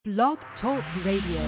Blog Talk Radio.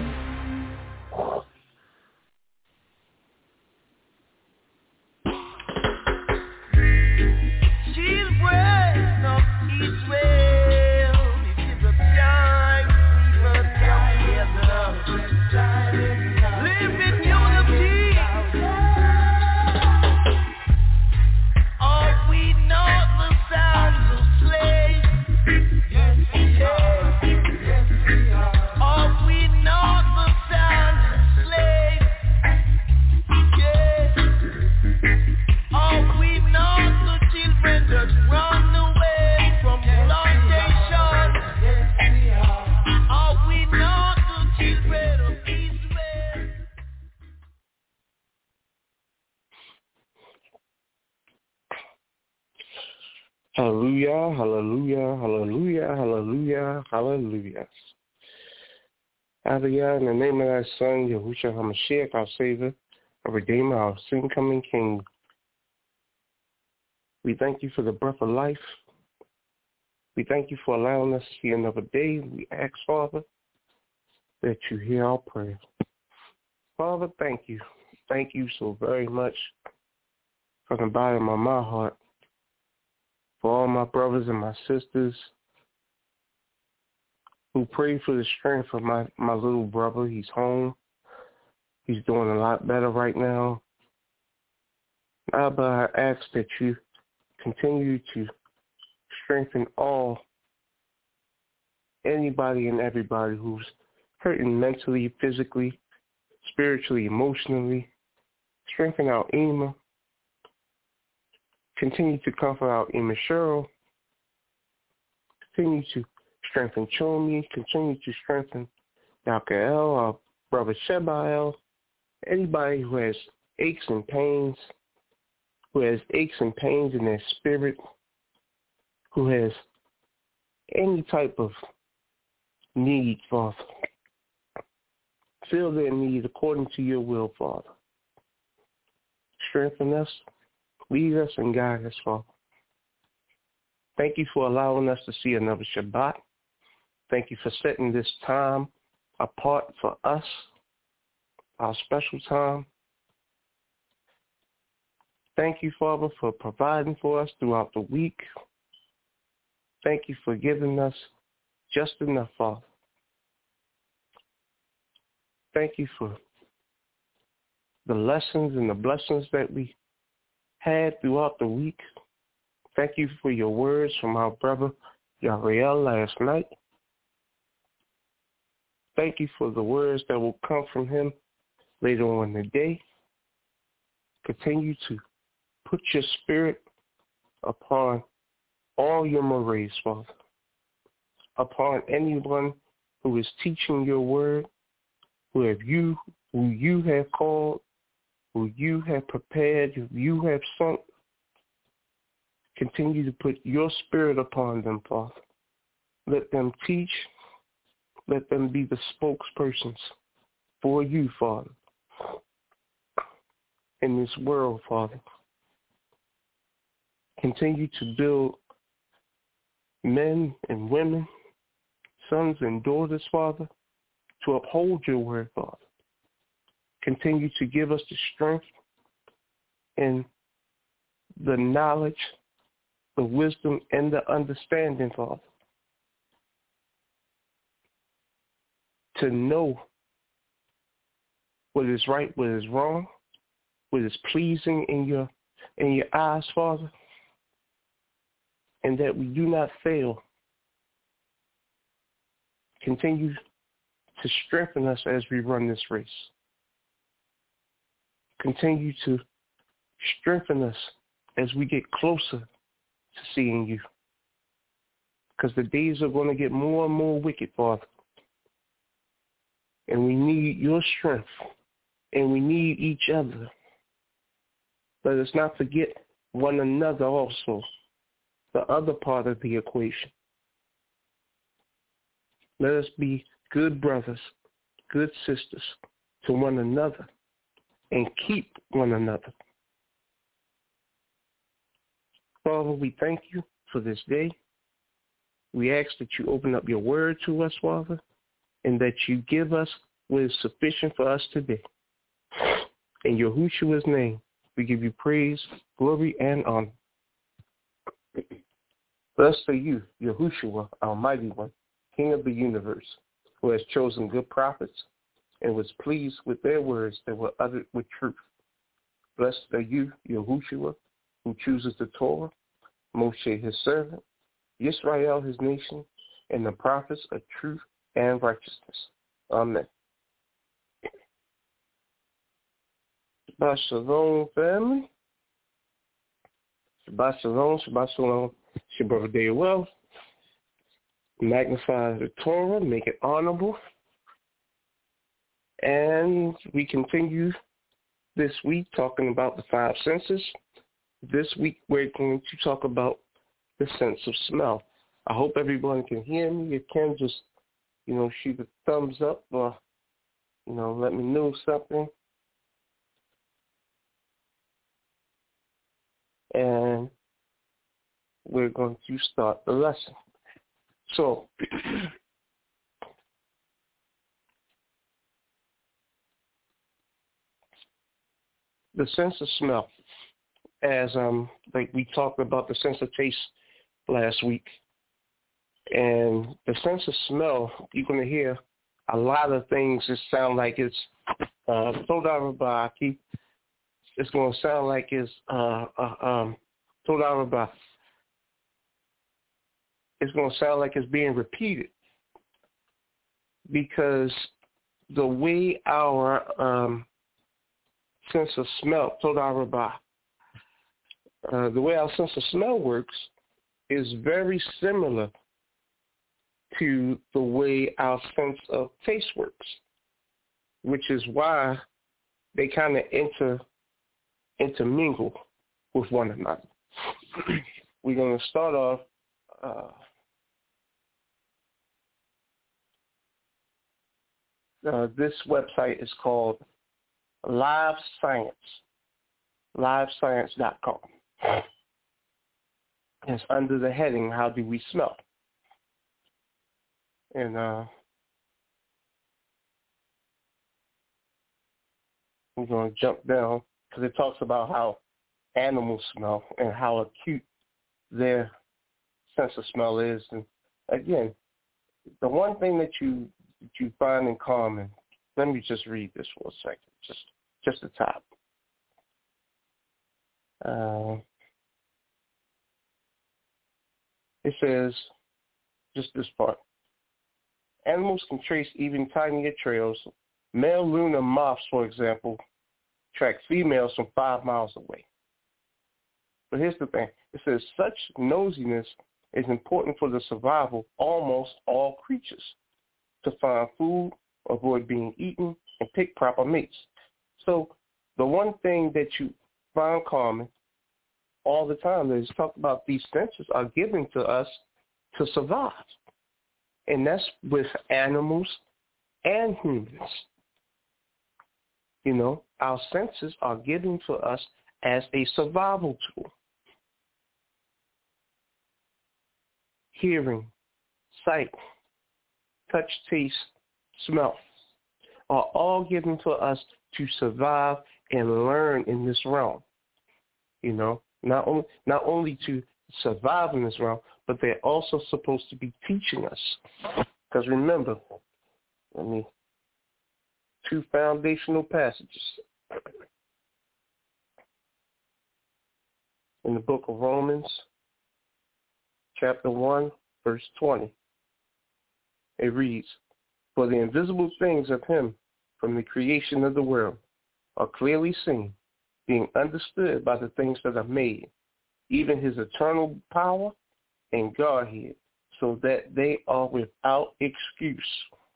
Hallelujah, hallelujah, hallelujah, hallelujah, hallelujah. Hallelujah, in the name of thy Son, Yahushua HaMashiach, our Savior, our Redeemer, our soon-coming King. We thank you for the breath of life. We thank you for allowing us to see another day. We ask, Father, that you hear our prayer. Father, thank you. Thank you so very much from the bottom of my heart. For all my brothers and my sisters who pray for the strength of my little brother. He's home. He's doing a lot better right now. Abba, I ask that you continue to strengthen anybody and everybody who's hurting mentally, physically, spiritually, emotionally. Strengthen our Ema. Continue to comfort our Ema Cheryl. Continue to strengthen Chomi. Continue to strengthen Yakael, our brother Shebael. Anybody who has aches and pains, in their spirit, who has any type of need, Father. Fill their need according to your will, Father. Strengthen us. Lead us and guide us, Father. Thank you for allowing us to see another Shabbat. Thank you for setting this time apart for us, our special time. Thank you, Father, for providing for us throughout the week. Thank you for giving us just enough, Father. Thank you for the lessons and the blessings that we had throughout the week. Thank you for your words from our brother Yariel last night. Thank you for the words that will come from him later on in the day. Continue to put your spirit upon all your Morays, Father, upon anyone who is teaching your word, who you have called, who you have prepared, who you have sent. Continue to put your spirit upon them, Father. Let them teach. Let them be the spokespersons for you, Father, in this world, Father. Continue to build men and women, sons and daughters, Father, to uphold your word, Father. Continue to give us the strength and the knowledge, the wisdom, and the understanding, Father, to know what is right, what is wrong, what is pleasing in your eyes, Father, and that we do not fail. Continue to strengthen us as we run this race. Continue to strengthen us as we get closer to seeing you. Because the days are going to get more and more wicked, Father. And we need your strength. And we need each other. Let us not forget one another also, the other part of the equation. Let us be good brothers, good sisters to one another, and keep one another. Father, we thank you for this day. We ask that you open up your word to us, Father, and that you give us what is sufficient for us today. In Yahushua's name, we give you praise, glory, and honor. Blessed are you, Yahushua, our mighty one, King of the universe, who has chosen good prophets and was pleased with their words that were uttered with truth. Blessed are you, Yahushua, who chooses the Torah, Moshe his servant, Yisrael his nation, and the prophets of truth and righteousness. Amen. Shabbat shalom, family. Shabbat shalom, Shabbat shalom. It's your brother Day Well. Magnify the Torah, make it honorable. And we continue this week talking about the five senses. This week we're going to talk about the sense of smell. I hope everyone can hear me. If you can, just, shoot a thumbs up or, let me know something. And we're going to start the lesson. So, the sense of smell, as like we talked about the sense of taste last week, and the sense of smell, you're going to hear a lot of things that sound like it's Todarabaki. It's going to sound like it's Todarabaki. It's going to sound like it's being repeated because the way our sense of smell, Todarabah, the way our sense of smell works is very similar to the way our sense of taste works, which is why they kind of intermingle with one another. We're going to start off this website is called Live Science, livescience.com. It's under the heading, How Do We Smell? And we're going to jump down because it talks about how animals smell and how acute their sense of smell is. And again, the one thing that you find in common, let me just read this for a second, just the top. It says, just this part. Animals can trace even tinier trails. Male lunar moths, for example, track females from 5 miles away. But here's the thing. It says such nosiness is important for the survival of almost all creatures to find food, avoid being eaten, and pick proper mates. So the one thing that you find common all the time is talk about these senses are given to us to survive. And that's with animals and humans. Our senses are given to us as a survival tool. Hearing, sight, touch, taste, smell are all given to us to survive and learn in this realm. Not only to survive in this realm, but they're also supposed to be teaching us. Because remember, two foundational passages in the book of Romans, chapter 1, verse 20. It reads, "For the invisible things of him from the creation of the world are clearly seen, being understood by the things that are made, even his eternal power and Godhead, so that they are without excuse."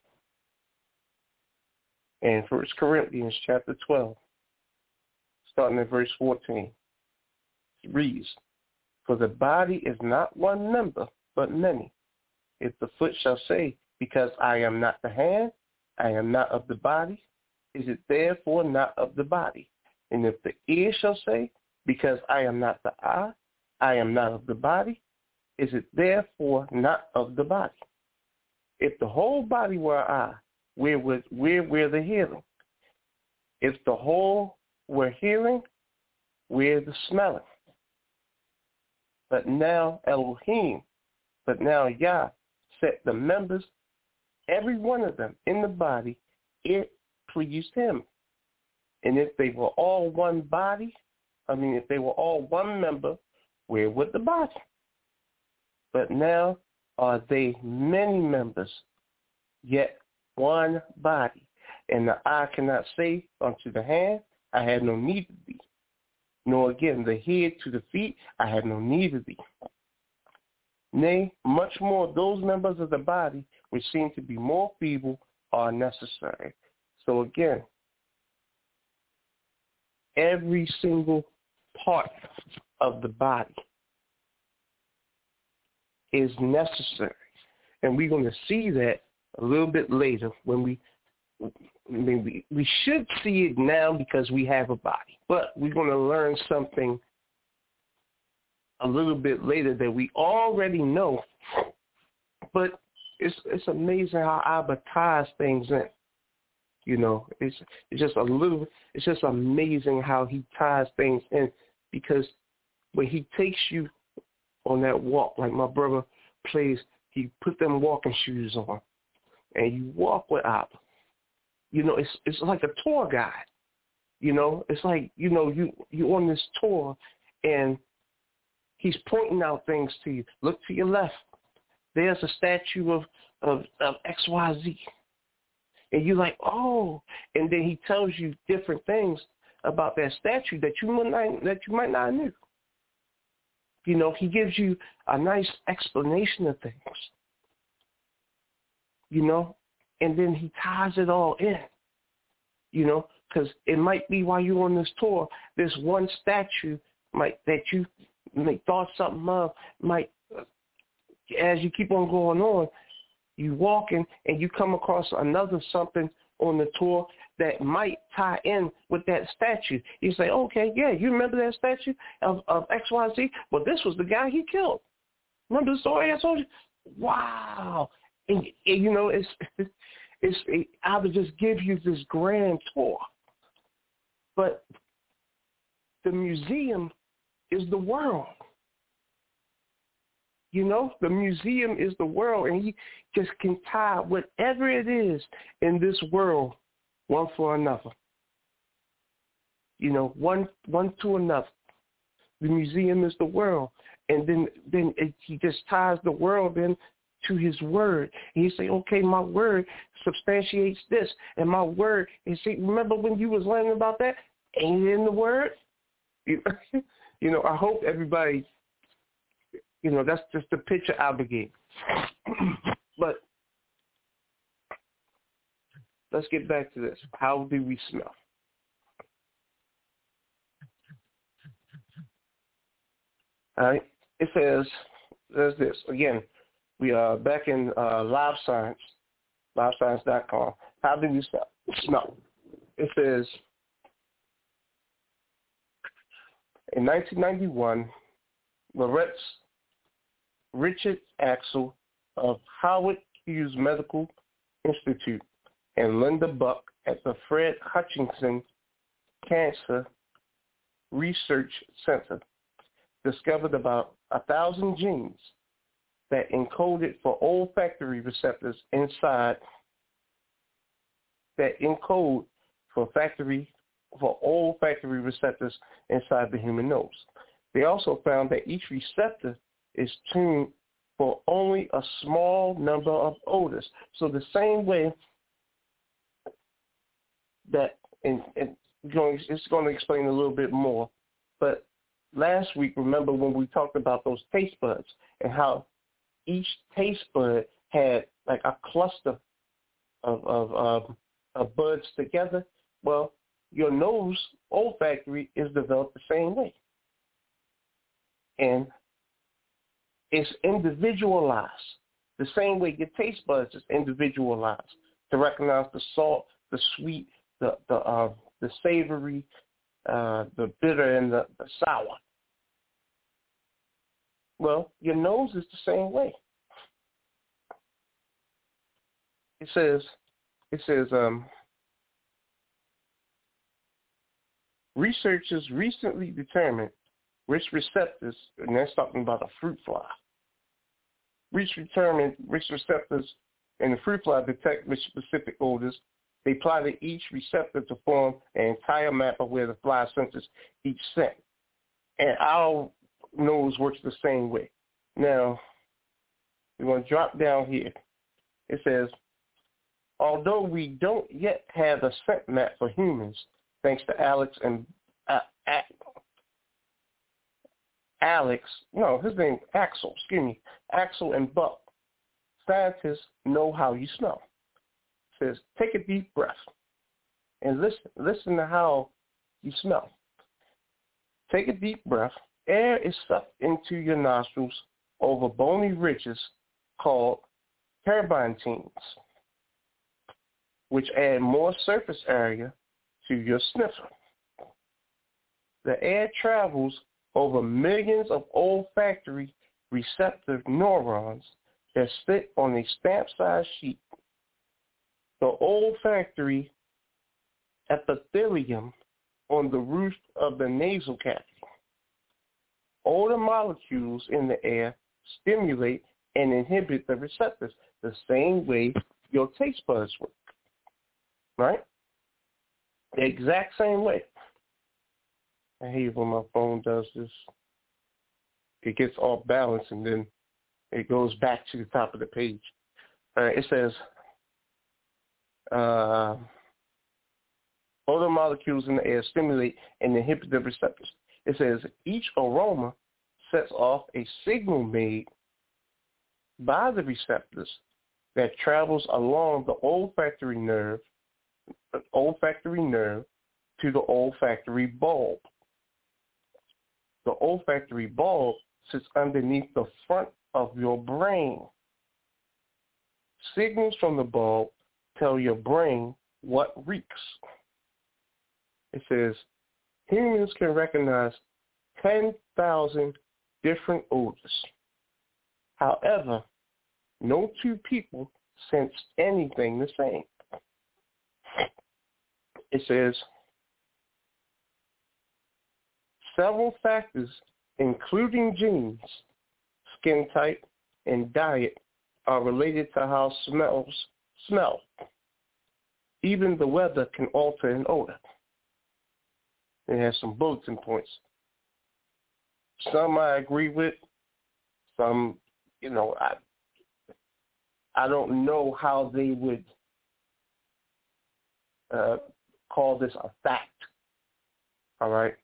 And 1 Corinthians chapter 12, starting at verse 14, it reads, "For the body is not one member, but many. If the foot shall say, because I am not the hand, I am not of the body, is it therefore not of the body? And if the ear shall say, because I am not the eye, I am not of the body, is it therefore not of the body? If the whole body were an eye, where the hearing? If the whole were hearing, where the smelling? But now Yah set the members, every one of them in the body, it pleased him. And if they were all one body, if they were all one member, where would the body? But now are they many members, yet one body. And the eye cannot say unto the hand, I have no need of thee. Nor again the head to the feet, I have no need of thee. Nay, much more those members of the body which seem to be more feeble are necessary. So again, every single part of the body is necessary. And we're going to see that a little bit later when we should see it now because we have a body. But we're going to learn something a little bit later that we already know. But it's amazing how Abba ties things in. It's just amazing how he ties things in, because when he takes you on that walk, like my brother plays, he put them walking shoes on, and you walk with Abba. It's like a tour guide. It's like, you on this tour, and he's pointing out things to you. Look to your left. There's a statue of XYZ. And you're like, oh. And then he tells you different things about that statue that you might not know. He gives you a nice explanation of things. And then he ties it all in. Because it might be while you're on this tour, this one statue that you thought something of might, as you keep on going on, you walking and you come across another something on the tour that might tie in with that statue. You say, okay, yeah, you remember that statue of XYZ? Well, this was the guy he killed. Remember the story I told you? Wow. And I would just give you this grand tour. But the museum is the world. The museum is the world, and he just can tie whatever it is in this world one for another. One to another. The museum is the world, and then he just ties the world in to his word. And he say, okay, my word substantiates this, and my word, and see, remember when you was learning about that? Ain't it in the word? I hope everybody, that's just the picture I gave. But let's get back to this. How do we smell? All right. It says, there's this. Again, we are back in Live Science, livescience.com. How do we smell? It says, in 1991, Richard Axel of Howard Hughes Medical Institute and Linda Buck at the Fred Hutchinson Cancer Research Center discovered about 1,000 genes that encoded for olfactory receptors inside the human nose. They also found that each receptor is tuned for only a small number of odors. So the same way that, and it's going to explain a little bit more, but last week, remember when we talked about those taste buds and how each taste bud had like a cluster of buds together? Well, your nose olfactory is developed the same way. And it's individualized the same way your taste buds is individualized to recognize the salt, the sweet, the savory, the bitter, and the sour. Well, your nose is the same way. It says, researchers recently determined which receptors, and that's talking about a fruit fly. Determined which receptors in the fruit fly detect which specific odors. They apply to each receptor to form an entire map of where the fly senses each scent. And our nose works the same way. Now, we're going to drop down here. It says, although we don't yet have a scent map for humans, thanks to Axel and Buck, scientists know how you smell. It says, take a deep breath and listen to how you smell. Take a deep breath. Air is sucked into your nostrils over bony ridges called terebinthines, which add more surface area to your sniffer. The air travels over millions of olfactory receptor neurons that sit on a stamp-sized sheet. The olfactory epithelium on the roof of the nasal cavity. Odor molecules in the air stimulate and inhibit the receptors the same way your taste buds work, right? The exact same way. I hate when my phone does this. It gets off balance and then it goes back to the top of the page. It says, odor molecules in the air stimulate and inhibit the receptors. It says each aroma sets off a signal made by the receptors that travels along the olfactory nerve to the olfactory bulb. The olfactory bulb sits underneath the front of your brain. Signals from the bulb tell your brain what reeks. It says humans can recognize 10,000 different odors. However, no two people sense anything the same. It says several factors, including genes, skin type, and diet, are related to how smells smell. Even the weather can alter an odor. It has some bulletin points. Some I agree with. Some, I don't know how they would call this a fact. All right.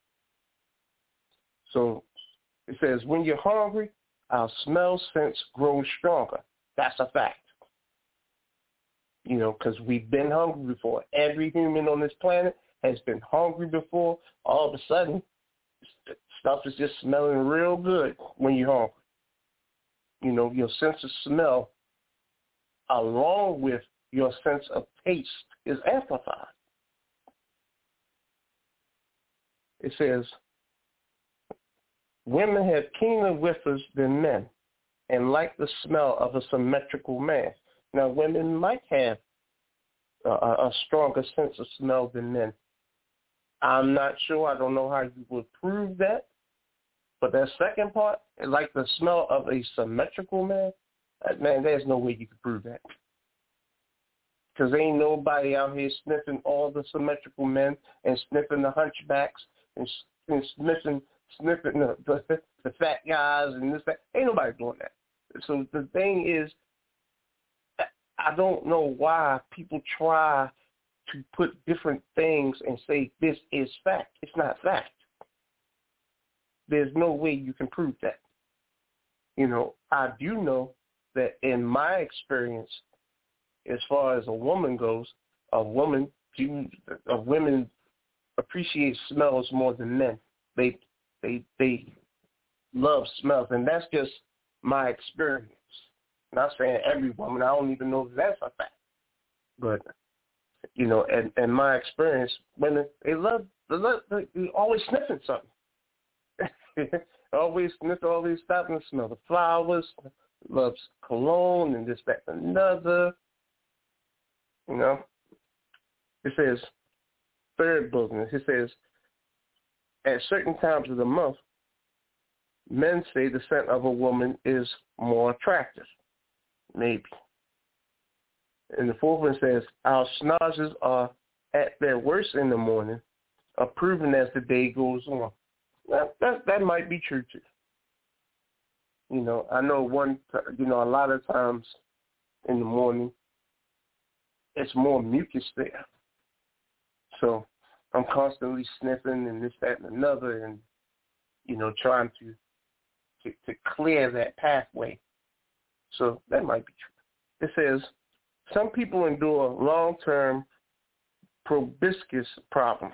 So it says, when you're hungry, our smell sense grows stronger. That's a fact. Because we've been hungry before. Every human on this planet has been hungry before. All of a sudden, stuff is just smelling real good when you're hungry. Your sense of smell, along with your sense of taste, is amplified. It says, women have keener whiffers than men and like the smell of a symmetrical man. Now, women might have a stronger sense of smell than men. I'm not sure. I don't know how you would prove that. But that second part, like the smell of a symmetrical man, man, there's no way you can prove that. Because ain't nobody out here sniffing all the symmetrical men and sniffing the hunchbacks and sniffing the fat guys and this, that. Ain't nobody doing that. So the thing is, I don't know why people try to put different things and say this is fact. It's not fact. There's no way you can prove that. I do know that in my experience, as far as a woman goes, women appreciate smells more than men. They love smells, and that's just my experience. Not saying every woman. I don't even know if that's a fact. But in my experience, women they always sniffing something. Always stopping to smell the flowers. Loves cologne and this, that, and another. You know, it says, third bulletin, it says, at certain times of the month, men say the scent of a woman is more attractive. Maybe. And the fourth one says, our snozzes are at their worst in the morning, improving as the day goes on. That might be true too. You know, I know a lot of times in the morning, it's more mucus there. So I'm constantly sniffing and this, that, and another, and, you know, trying to clear that pathway. So that might be true. It says, some people endure long-term proboscis problems.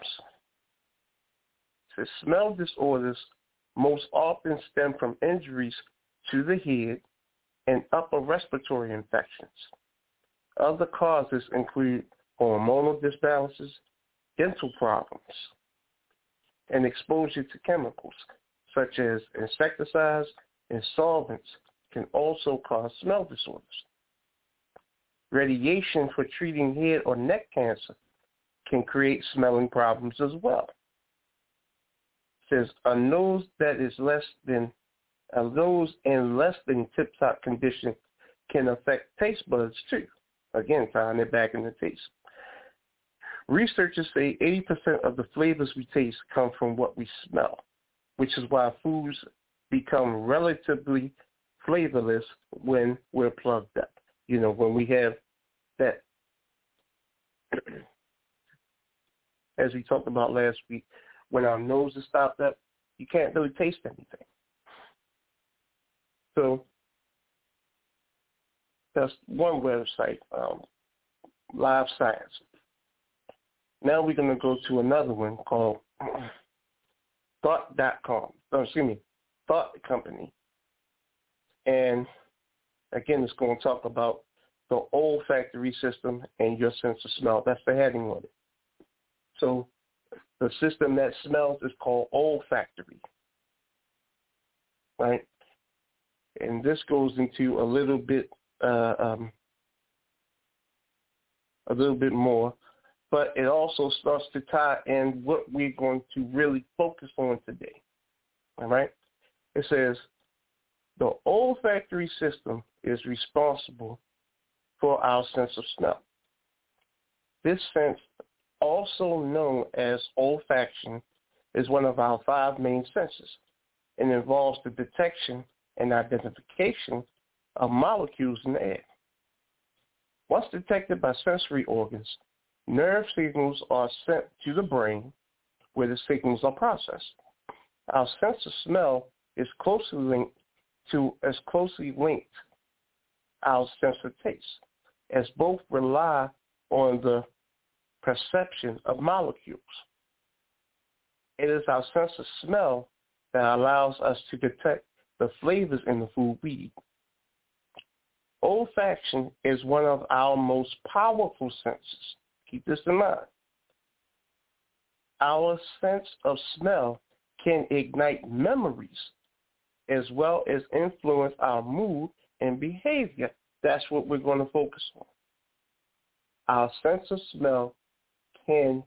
It says, smell disorders most often stem from injuries to the head and upper respiratory infections. Other causes include hormonal disbalances, dental problems, and exposure to chemicals such as insecticides and solvents can also cause smell disorders. Radiation for treating head or neck cancer can create smelling problems as well. It says a nose in less than tip-top condition can affect taste buds too. Again, tying it back into taste. Researchers say 80% of the flavors we taste come from what we smell, which is why foods become relatively flavorless when we're plugged up. You know, when we have that, as we talked about last week, when our nose is stopped up, you can't really taste anything. So that's one website, Live Science. Now we're going to go to another one called Thought.com. Thought Company. And again, it's going to talk about the olfactory system and your sense of smell. That's the heading on it. So the system that smells is called olfactory, right? And this goes into a little bit more, but it also starts to tie in what we're going to really focus on today, all right? It says, the olfactory system is responsible for our sense of smell. This sense, also known as olfaction, is one of our 5 main senses and involves the detection and identification of molecules in the air. Once detected by sensory organs, nerve signals are sent to the brain where the signals are processed. Our sense of smell is closely linked our sense of taste, as both rely on the perception of molecules. It is our sense of smell that allows us to detect the flavors in the food we eat. Olfaction is one of our most powerful senses. Keep this in mind. Our sense of smell can ignite memories as well as influence our mood and behavior. That's what we're going to focus on. Our sense of smell can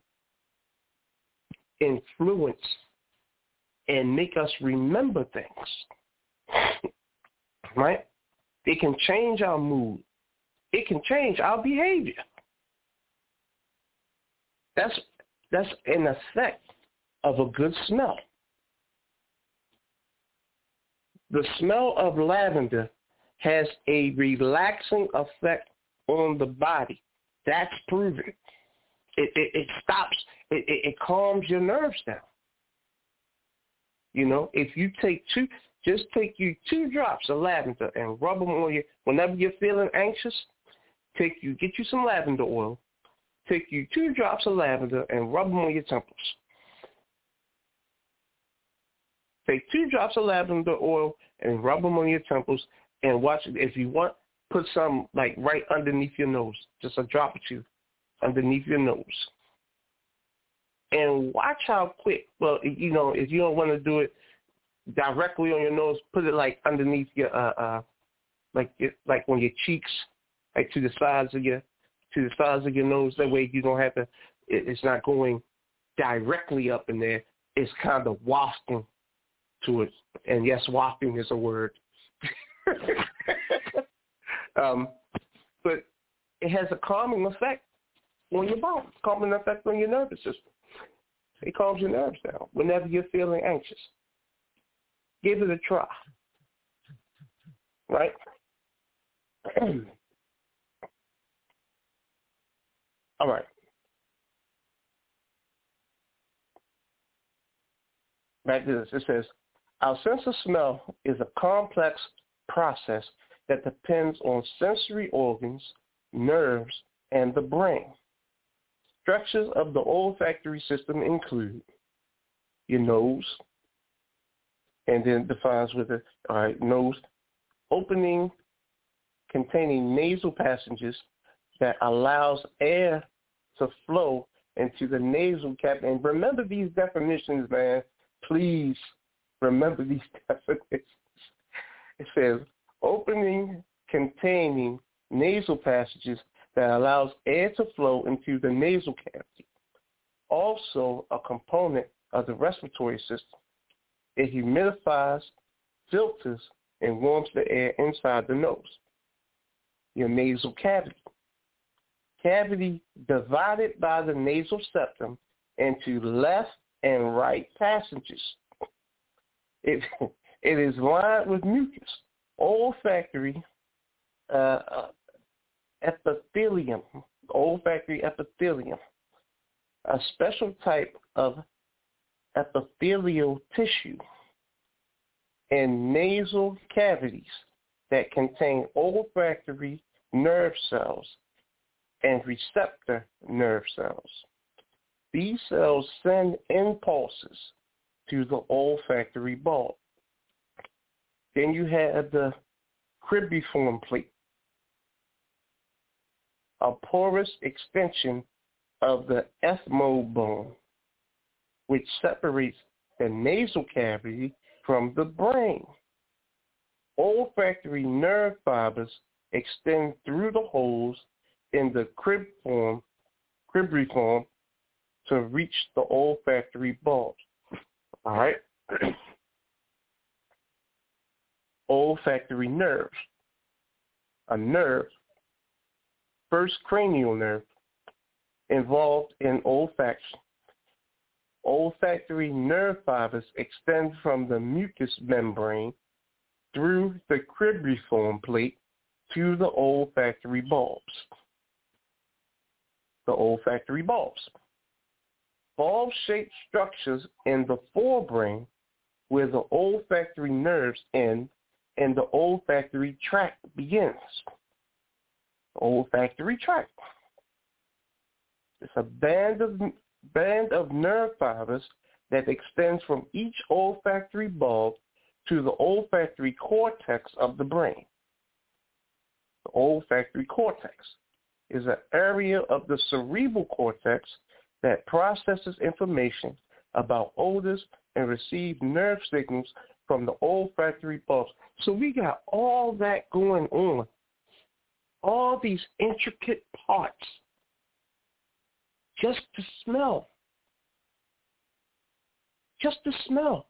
influence and make us remember things, right? It can change our mood. It can change our behavior. That's an effect of a good smell. The smell of lavender has a relaxing effect on the body. That's proven. It stops, it calms your nerves down. You know, if you take take you 2 drops of lavender and rub them on you whenever you're feeling anxious. Get you some lavender oil. Take you 2 drops of lavender and rub them on your temples. Take 2 drops of lavender oil and rub them on your temples, and watch it. If you want, put some like right underneath your nose, just a drop or 2 underneath your nose. And watch how quick, well, you know, if you don't want to do it directly on your nose, put it like underneath your, like on your cheeks, like to the sides of your to the sides of your nose. That way you don't have to, it's not going directly up in there. It's kind of wafting to it. And yes, wafting is a word. But it has a calming effect on your body, calming effect on your nervous system. It calms your nerves down whenever you're feeling anxious. Give it a try. Right? All right. Back to this. It says, our sense of smell is a complex process that depends on sensory organs, nerves, and the brain. Structures of the olfactory system include your nose, and then defines with it, all right, nose, opening containing nasal passages that allows air to flow into the nasal cavity. And remember these definitions, man. Please remember these definitions. It says, opening containing nasal passages that allows air to flow into the nasal cavity. Also a component of the respiratory system. It humidifies, filters, and warms the air inside the nose. Your nasal cavity. Cavity divided by the nasal septum into left and right passages. It is lined with mucus, olfactory epithelium, a special type of epithelial tissue, and nasal cavities that contain olfactory nerve cells and receptor nerve cells. These cells send impulses to the olfactory bulb. Then you have the cribriform plate, a porous extension of the ethmoid bone, which separates the nasal cavity from the brain. Olfactory nerve fibers extend through the holes in the cribriform to reach the olfactory bulb. All right? Olfactory nerves. A nerve, first cranial nerve, involved in olfaction. Olfactory nerve fibers extend from the mucous membrane through the cribriform plate to the olfactory bulbs. The olfactory bulbs. Bulb-shaped structures in the forebrain where the olfactory nerves end and the olfactory tract begins. The olfactory tract. It's a band of nerve fibers that extends from each olfactory bulb to the olfactory cortex of the brain. The olfactory cortex is an area of the cerebral cortex that processes information about odors and receives nerve signals from the olfactory bulbs. So we got all that going on, all these intricate parts, just to smell. Just to smell.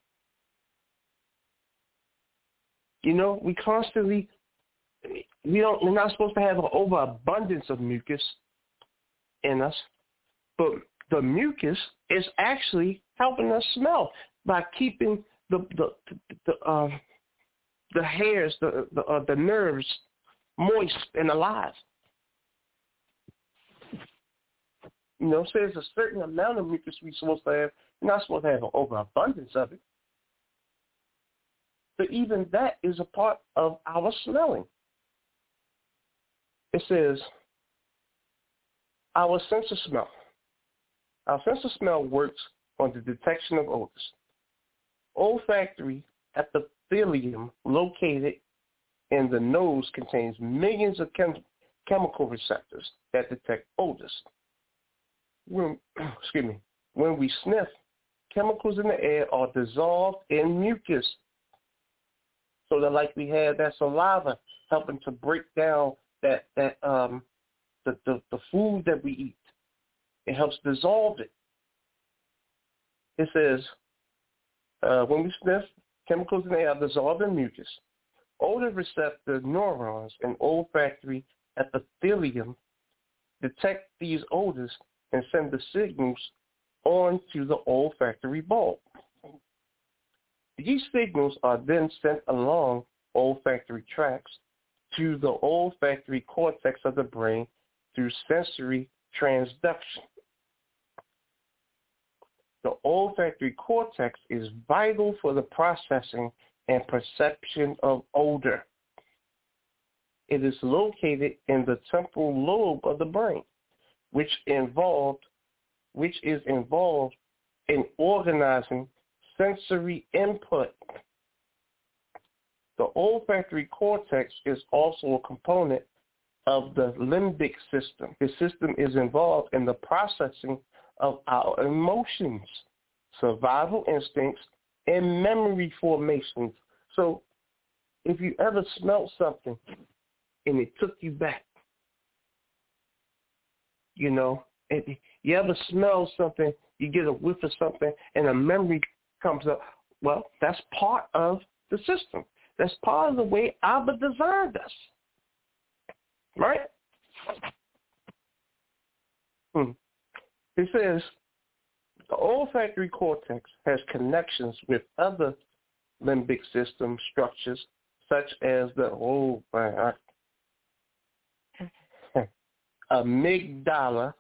You know, we constantly, we're not supposed to have an overabundance of mucus in us, but the mucus is actually helping us smell by keeping the hairs, the nerves moist and alive. You know, so there's a certain amount of mucus we're supposed to have. You're not supposed to have an overabundance of it. But even that is a part of our smelling. It says, our sense of smell. Our sense of smell works on the detection of odors. Olfactory epithelium located in the nose contains millions of chemical receptors that detect odors. When we sniff, chemicals in the air are dissolved in mucus. So that, like we had that saliva helping to break down that the food that we eat. It helps dissolve it. It says, when we sniff, chemicals in the air dissolve in mucus. Odor receptor neurons and olfactory epithelium detect these odors and send the signals on to the olfactory bulb. These signals are then sent along olfactory tracts to the olfactory cortex of the brain through sensory transduction. The olfactory cortex is vital for the processing and perception of odor. It is located in the temporal lobe of the brain, which is involved in organizing sensory input. The olfactory cortex is also a component of the limbic system. The system is involved in the processing of our emotions, survival instincts, and memory formations. So if you ever smelled something and it took you back, you know, and you ever smell something, you get a whiff of something, and a memory comes up, well, that's part of the system. That's part of the way Abba designed us, right? It says the olfactory cortex has connections with other limbic system structures, such as the amygdala,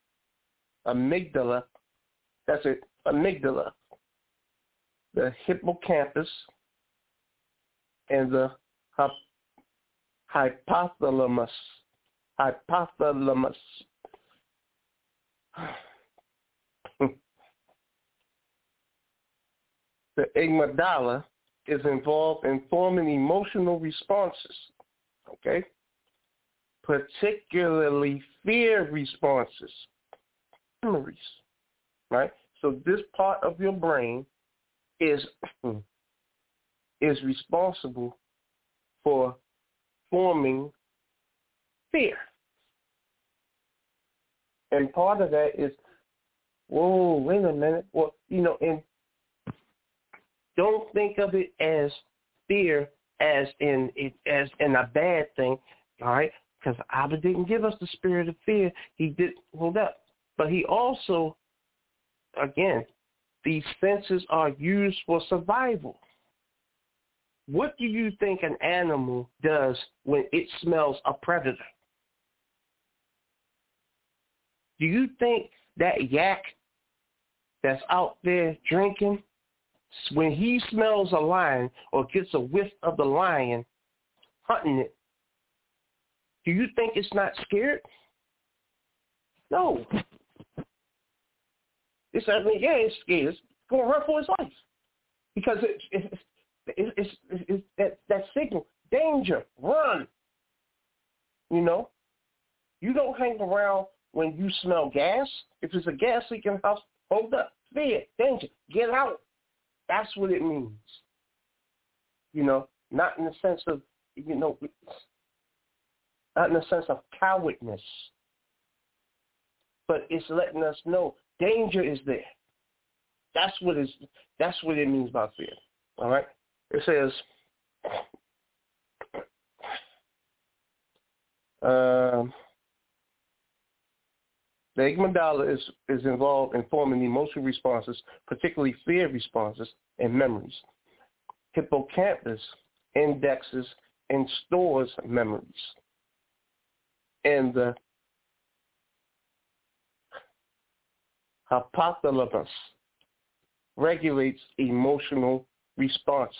that's it, amygdala, the hippocampus, and the hypothalamus. The amygdala is involved in forming emotional responses, okay? Particularly fear responses, memories, right? So this part of your brain is responsible for forming fear. And part of that is, whoa, wait a minute. Well, you know, and don't think of it as fear as in a bad thing, all right? Because Abba didn't give us the spirit of fear. He did, hold up. But he also, again, these senses are used for survival. What do you think an animal does when it smells a predator? Do you think that yak that's out there drinking, when he smells a lion or gets a whiff of the lion hunting it, do you think it's not scared? No. It's scared. It's going to run for its life because it's that signal, danger, run. You know, you don't hang around when you smell gas. If it's a gas leaking house, hold up, fear, danger, get out. That's what it means. You know, not in the sense of, you know, not in the sense of cowardness, but it's letting us know danger is there. That's what it means by fear. All right. It says, the amygdala is involved in forming emotional responses, particularly fear responses and memories. Hippocampus indexes and stores memories. And the hypothalamus regulates emotional responses.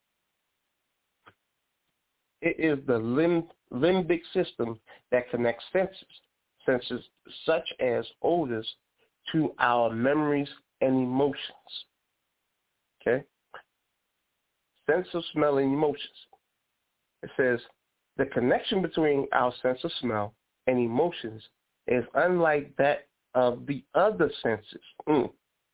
It is the limbic system that connects senses such as odors, to our memories and emotions. Okay? Sense of smell and emotions. It says, the connection between our sense of smell and emotions is unlike that of the other senses.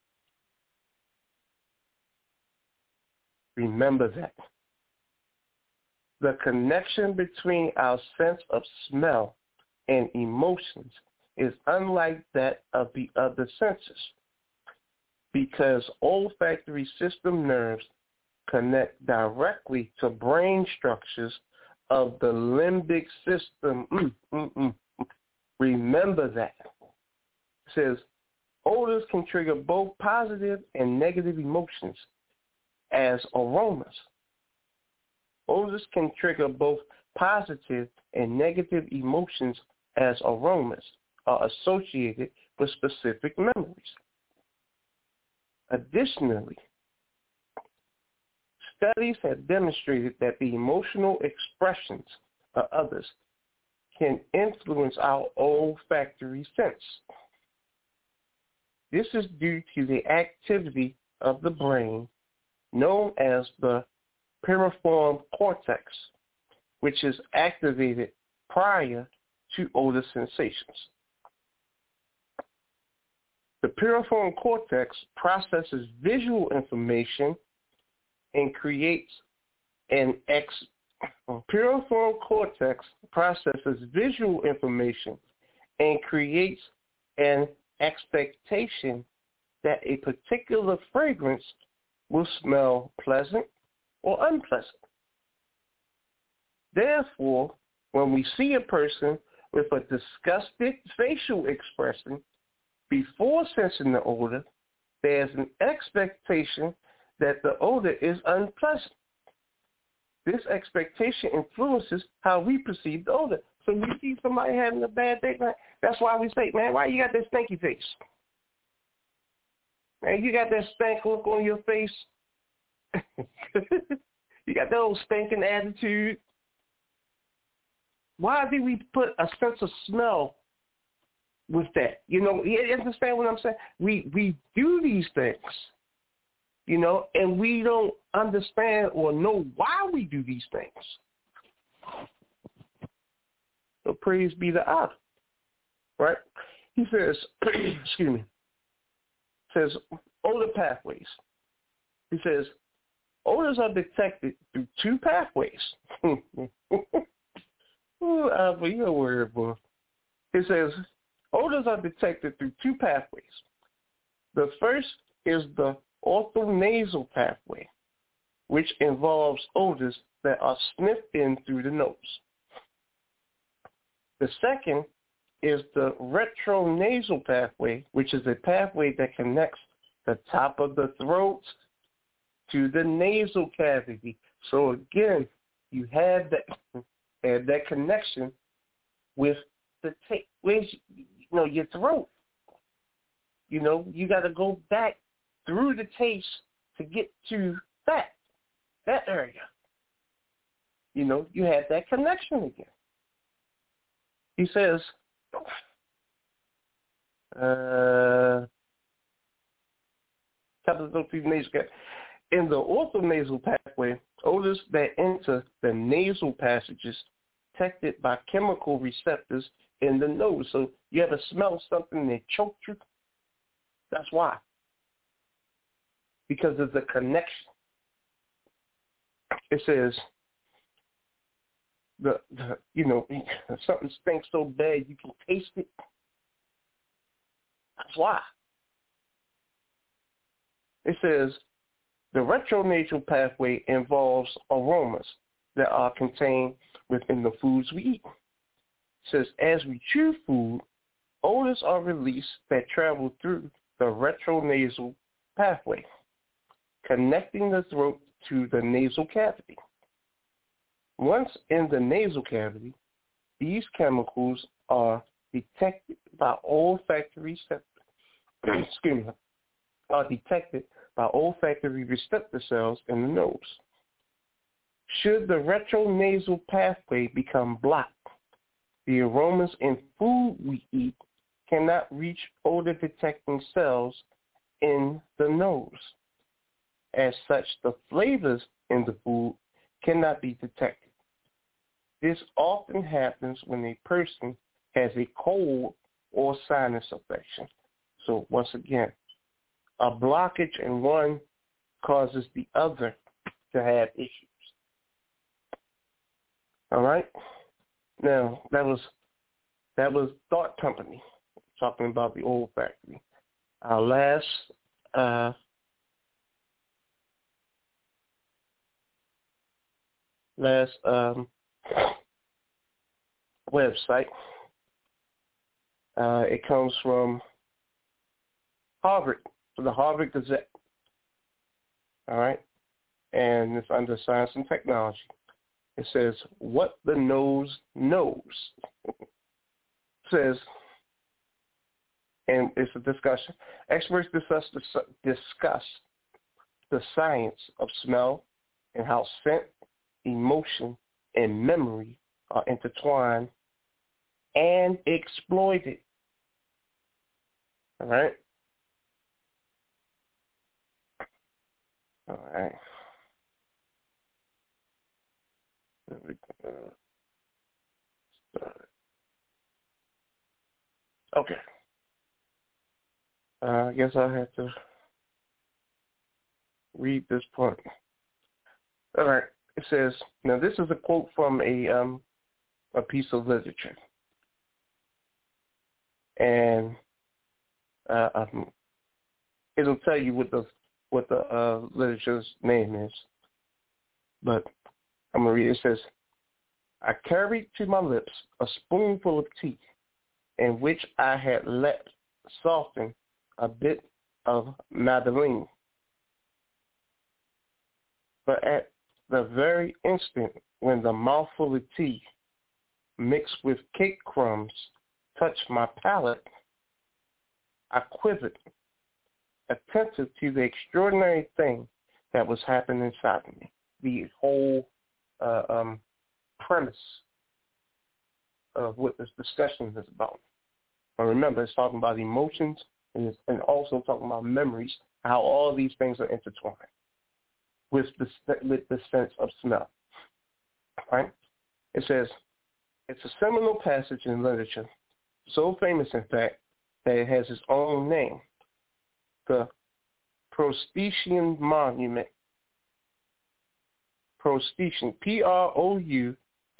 Remember that. The connection between our sense of smell and emotions is unlike that of the other senses because olfactory system nerves connect directly to brain structures of the limbic system. Remember that. It says, odors can trigger both positive and negative emotions as aromas. Odors can trigger both positive and negative emotions as aromas are associated with specific memories. Additionally, studies have demonstrated that the emotional expressions of others can influence our olfactory sense. This is due to the activity of the brain known as the piriform cortex, which is activated prior to odor sensations. The piriform cortex processes visual information and creates an piriform cortex processes visual information and creates an expectation that a particular fragrance will smell pleasant or unpleasant. Therefore, when we see a person with a disgusted facial expression before sensing the odor, there's an expectation that the odor is unpleasant. This expectation influences how we perceive the odor. So we see somebody having a bad day, man, that's why we say, man, why you got that stinky face? Man, you got that stank look on your face. You got that old stinking attitude. Why do we put a sense of smell with that? You know, you understand what I'm saying? We do these things, you know, and we don't understand or know why we do these things. So praise be to Allah, right? He says, excuse me, says odor pathways. He says, odors are detected through two pathways. Ooh, Alpha, you're a weird boy. It says, odors are detected through two pathways. The first is the orthonasal pathway, which involves odors that are sniffed in through the nose. The second is the retronasal pathway, which is a pathway that connects the top of the throat to the nasal cavity. So again, you have that connection with your throat. You know, you got to go back through the taste to get to that area. You know, you have that connection again. He says, in the orthonasal pathway, odors that enter the nasal passages detected by chemical receptors in the nose. So you ever smell something that choked you? That's why. Because of the connection. It says, something stinks so bad you can taste it. That's why. It says, the retronasal pathway involves aromas that are contained within the foods we eat. It says, as we chew food, odors are released that travel through the retronasal pathway, connecting the throat to the nasal cavity. Once in the nasal cavity, these chemicals are detected by olfactory receptor cells in the nose. Should the retronasal pathway become blocked, the aromas in food we eat cannot reach odor-detecting cells in the nose. As such, the flavors in the food cannot be detected. This often happens when a person has a cold or sinus infection. So once again, a blockage in one causes the other to have issues. All right? Now, that was That was Thought Company, talking about the olfactory. Our last website. It comes from Harvard, the Harvard Gazette. All right, and it's under Science and Technology. It says, "What the nose knows." It says, and it's a discussion. Experts discuss the science of smell and how scent, emotion, and memory are intertwined and exploited. All right? All right. Okay. I guess I have to read this part. All right. It says, now this is a quote from a piece of literature. And it'll tell you what the literature's name is. But I'm going to read it. It says, "I carried to my lips a spoonful of tea in which I had let soften a bit of Madeleine. But at the very instant when the mouthful of tea mixed with cake crumbs touched my palate, I quivered, attentive to the extraordinary thing that was happening inside of me." The whole premise of what this discussion is about. But remember, it's talking about emotions and also talking about memories, how all these things are intertwined with the sense of smell. Right? It says, it's a seminal passage in literature, so famous, in fact, that it has its own name, the Proustitian Monument. Proustistan, Proustin,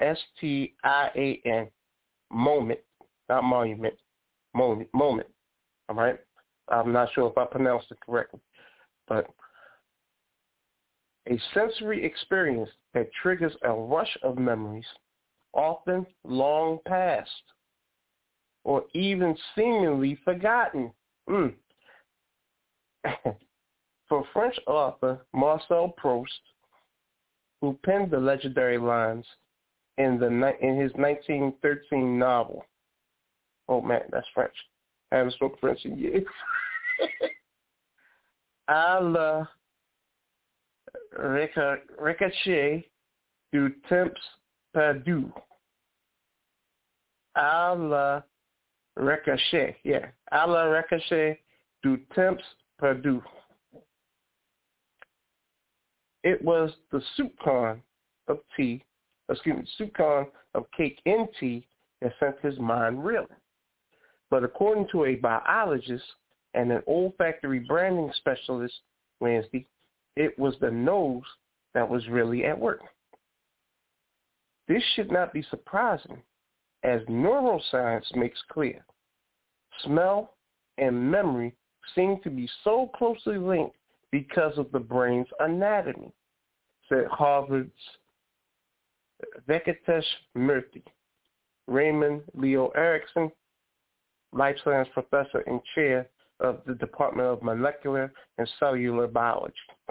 moment, not monument, moment. All right? I'm not sure if I pronounced it correctly, but a sensory experience that triggers a rush of memories, often long past, or even seemingly forgotten. For French author Marcel Proust, who penned the legendary lines in his 1913 novel. Oh man, that's French. I haven't spoken French in years. À la ricochet du temps perdu. À la ricochet, yeah. À la ricochet du temps perdu. It was the soupcon of cake in tea that sent his mind reeling. But according to a biologist and an olfactory branding specialist, Wednesday, it was the nose that was really at work. This should not be surprising, as neuroscience makes clear. Smell and memory seem to be so closely linked because of the brain's anatomy, said Harvard's Venkatesh Murthy. Raymond Leo Erickson, life science professor and chair of the Department of Molecular and Cellular Biology.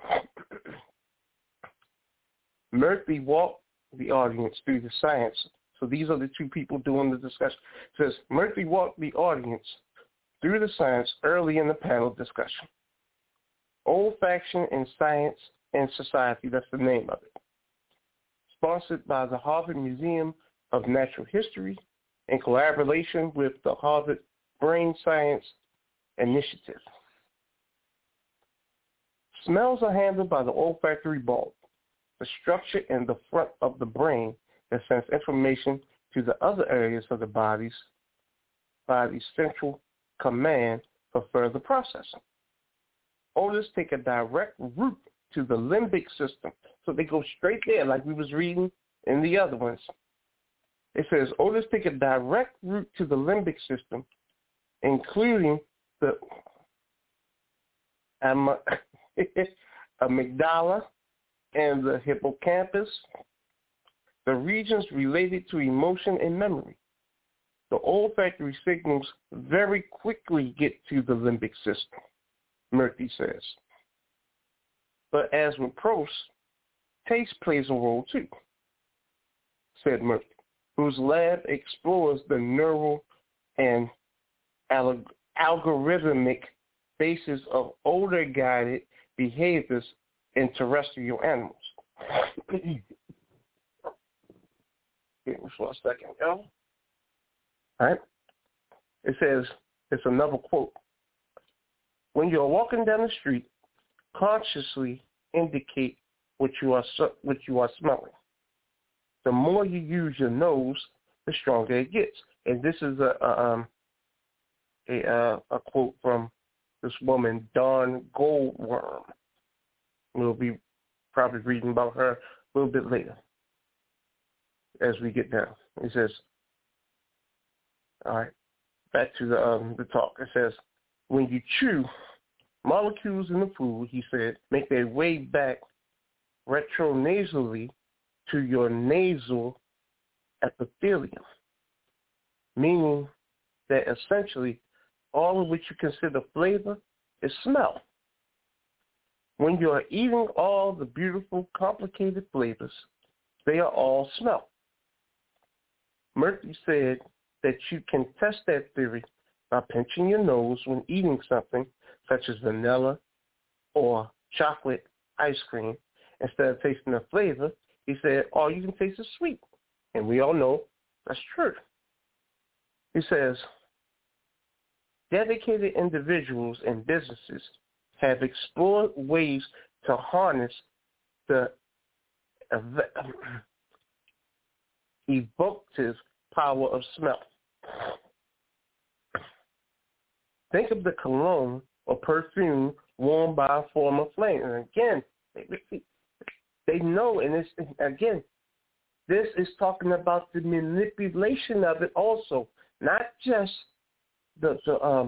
Murthy walked the audience through the science. So these are the two people doing the discussion. It says, Murthy walked the audience through the science early in the panel discussion. Olfaction in Science and Society, that's the name of it. Sponsored by the Harvard Museum of Natural History in collaboration with the Harvard Brain Science Initiative. Smells are handled by the olfactory bulb, the structure in the front of the brain that sends information to the other areas of the body's central command for further processing. Odors take a direct route to the limbic system, so they go straight there, like we was reading in the other ones. It says odors take a direct route to the limbic system, including the amygdala and the hippocampus, the regions related to emotion and memory. The olfactory signals very quickly get to the limbic system, Murphy says. But as with Prost, taste plays a role too, said Murphy, whose lab explores the neural and algorithmic basis of odor-guided behaviors in terrestrial animals. Give me for a second, yo. All right. It says, it's another quote. When you're walking down the street, consciously indicate what you are smelling. The more you use your nose, the stronger it gets. And this is a quote from this woman, Dawn Goldworm. We'll be probably reading about her a little bit later as we get down. It says, all right, back to the talk. It says, when you chew, molecules in the food, he said, make their way back retronasally to your nasal epithelium, meaning that essentially all of which you consider flavor is smell. When you are eating all the beautiful, complicated flavors, they are all smell. Murphy said that you can test that theory by pinching your nose when eating something such as vanilla or chocolate ice cream. Instead of tasting the flavor, he said, all you can taste is sweet. And we all know that's true. He says, dedicated individuals and businesses have explored ways to harness the evocative power of smell. Think of the cologne or perfume worn by a former flame. And again, they know, and it's, again, this is talking about the manipulation of it also, not just the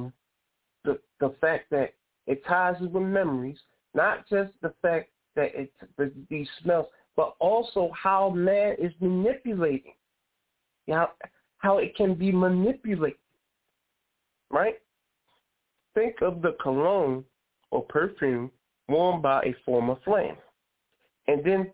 fact that it ties it with memories, not just the fact that these smells, but also how man is manipulating, how it can be manipulated, right? Think of the cologne or perfume worn by a former flame. And then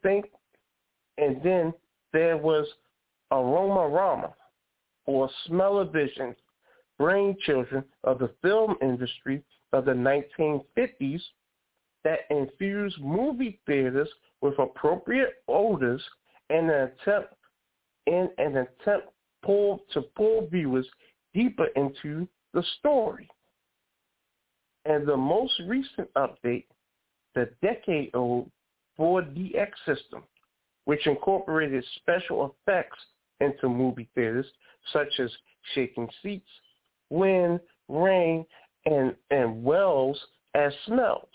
there was Aroma-Rama, or Smell-O-Vision, brainchildren of the film industry of the 1950s that infused movie theaters with appropriate odors in an attempt to pull viewers deeper into the story. And the most recent update, the decade-old 4DX system, which incorporated special effects into movie theaters, such as shaking seats, wind, rain, and wells as smells.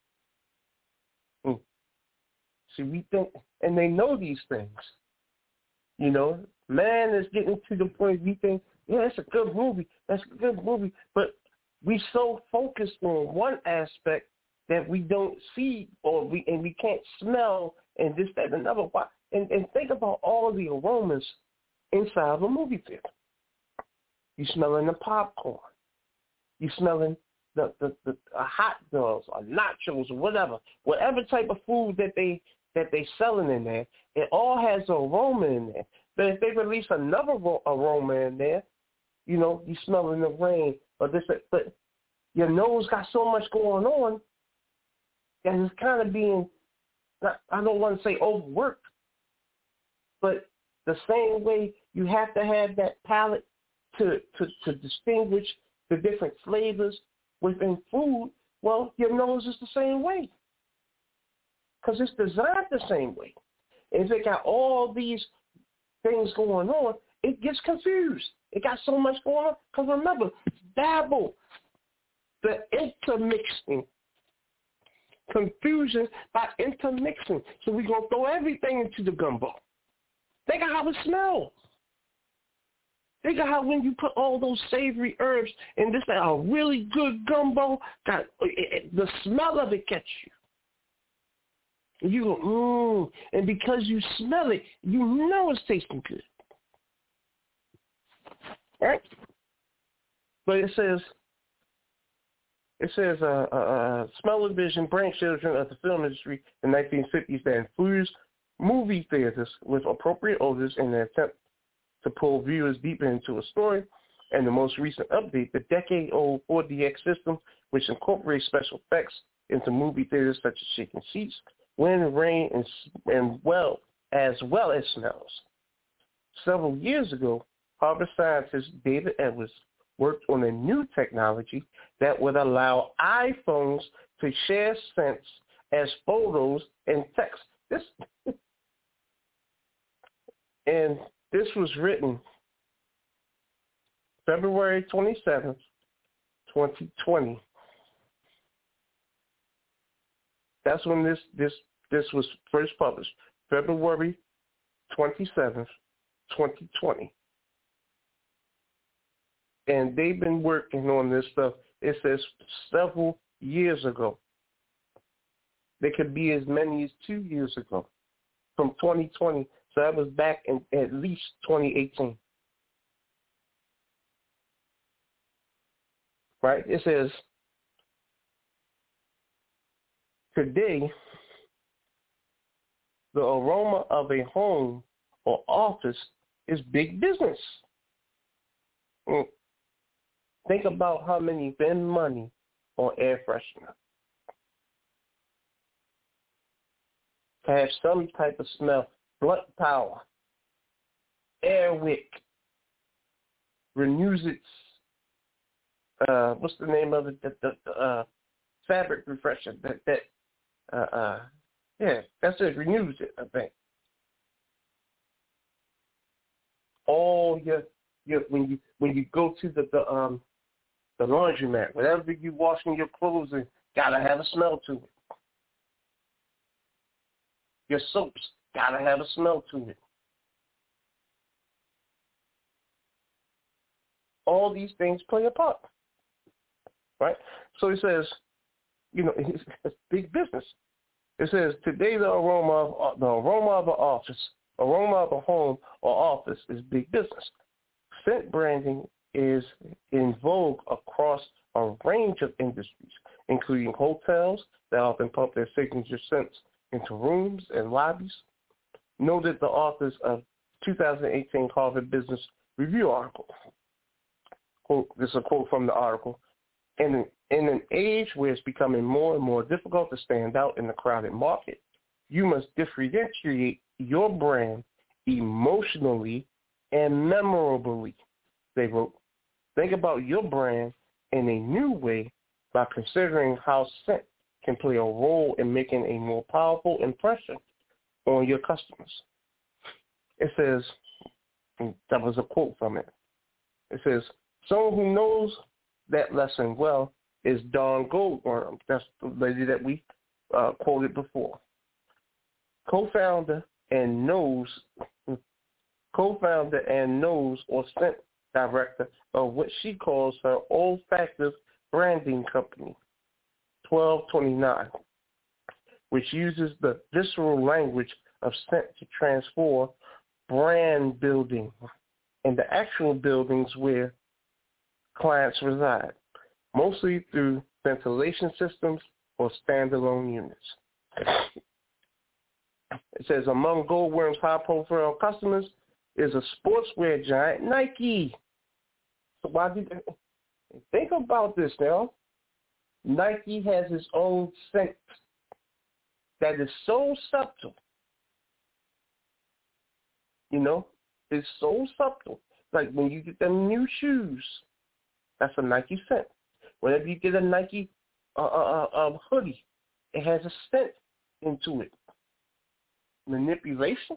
See, we think, and they know these things. You know, man is getting to the point we think, yeah, that's a good movie, but we so focused on one aspect that we don't see, and we can't smell, and this, that, and another. And think about all the aromas inside of a movie theater. You smelling the popcorn. You smelling the hot dogs or nachos or whatever type of food that they selling in there. It all has aroma in there. But if they release another aroma in there, you know, you smelling the rain or this, but your nose got so much going on that it's kind of being, I don't want to say overworked, but the same way you have to have that palate to distinguish the different flavors within food, well, your nose is the same way because it's designed the same way. And if it got all these things going on, it gets confused. It got so much going on because remember, dabble, the intermixing, confusion by intermixing. So we're going to throw everything into the gumbo. Think of how it smells. Think of how when you put all those savory herbs in this, a really good gumbo, the smell of it gets you. You go, and because you smell it, you know it's tasting good. Right? But it says, Smell-O-Vision brainchildren of the film industry in the 1950s that infused movie theaters with appropriate odors in an attempt to pull viewers deeper into a story. And the most recent update, the decade-old 4DX system, which incorporates special effects into movie theaters such as shaking seats, wind, rain, and as well as smells. Several years ago, Harvard scientist David Edwards worked on a new technology that would allow iPhones to share scents as photos and text. This was written February 27th, 2020. That's when this was first published, February 27th, 2020. And they've been working on this stuff, it says, several years ago. They could be as many as 2 years ago, from 2020. So that was back in at least 2018. Right? It says, today, the aroma of a home or office is big business. Think about how many spend money on air freshener. To have some type of smell, blunt power, Airwick, renews its, what's the name of it? The fabric refresher. Yeah, that's it. Renews it, I think. All your when you go to the laundromat, whatever you washing your clothes in, gotta have a smell to it. Your soaps gotta have a smell to it. All these things play a part, right? So it says, it's big business. It says today the aroma of an office, aroma of a home or office is big business. Scent branding is in vogue across a range of industries, including hotels that often pump their signature scents into rooms and lobbies. Noted the authors of 2018 Harvard Business Review article. Quote, this is a quote from the article. In an age where it's becoming more and more difficult to stand out in the crowded market, you must differentiate your brand emotionally and memorably, they wrote. Think about your brand in a new way by considering how scent can play a role in making a more powerful impression on your customers. It says, that was a quote from it. It says, someone who knows that lesson well is Dawn Goldworm. That's the lady that we quoted before. Co-founder and nose or scent director of what she calls her olfactive branding company, 1229, which uses the visceral language of scent to transform brand building in the actual buildings where clients reside, mostly through ventilation systems or standalone units. It says among Goldworm's high-profile customers is a sportswear giant, Nike. So why do you think about this now? Nike has its own scent that is so subtle. It's so subtle. Like when you get them new shoes, that's a Nike scent. Whenever you get a Nike hoodie, it has a scent into it. Manipulation.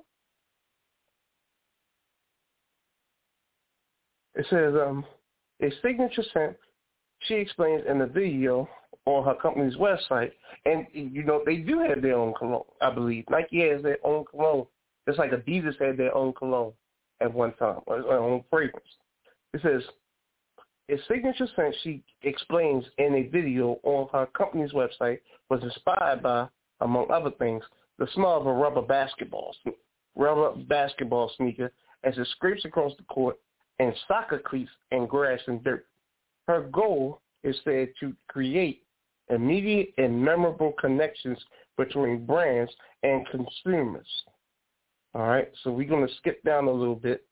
It says a signature scent, she explains in the video on her company's website, and they do have their own cologne, I believe. Nike has their own cologne, just like Adidas had their own cologne at one time, or their own fragrance. It says, its signature scent, she explains in a video on her company's website, was inspired by, among other things, the smell of a rubber basketball sneaker as it scrapes across the court and soccer cleats and grass and dirt. Her goal is said to create immediate and memorable connections between brands and consumers. All right, so we're going to skip down a little bit.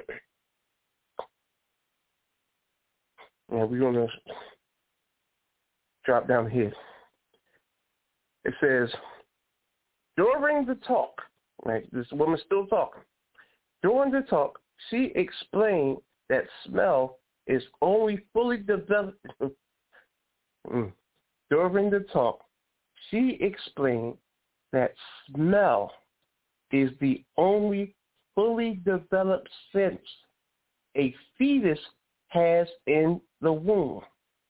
And we're going to drop down here. It says, during the talk, right, this woman's still talking. During the talk, she explained that smell is only fully developed. During the talk, she explained that smell is the only fully developed sense a fetus has in the womb.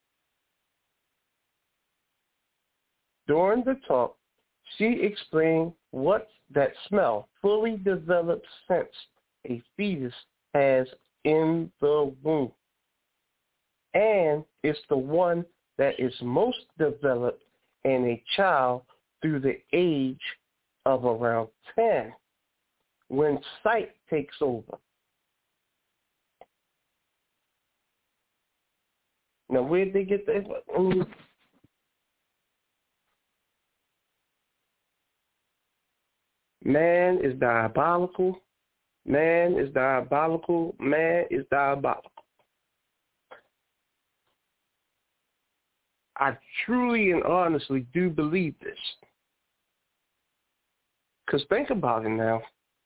During the talk, she explained what that smell, fully developed sense a fetus has in the womb. And it's the one that is most developed in a child through the age of around 10, when sight takes over. Now, where'd they get that? Man is diabolical. Man is diabolical. Man is diabolical. I truly and honestly do believe this. Because think about it now.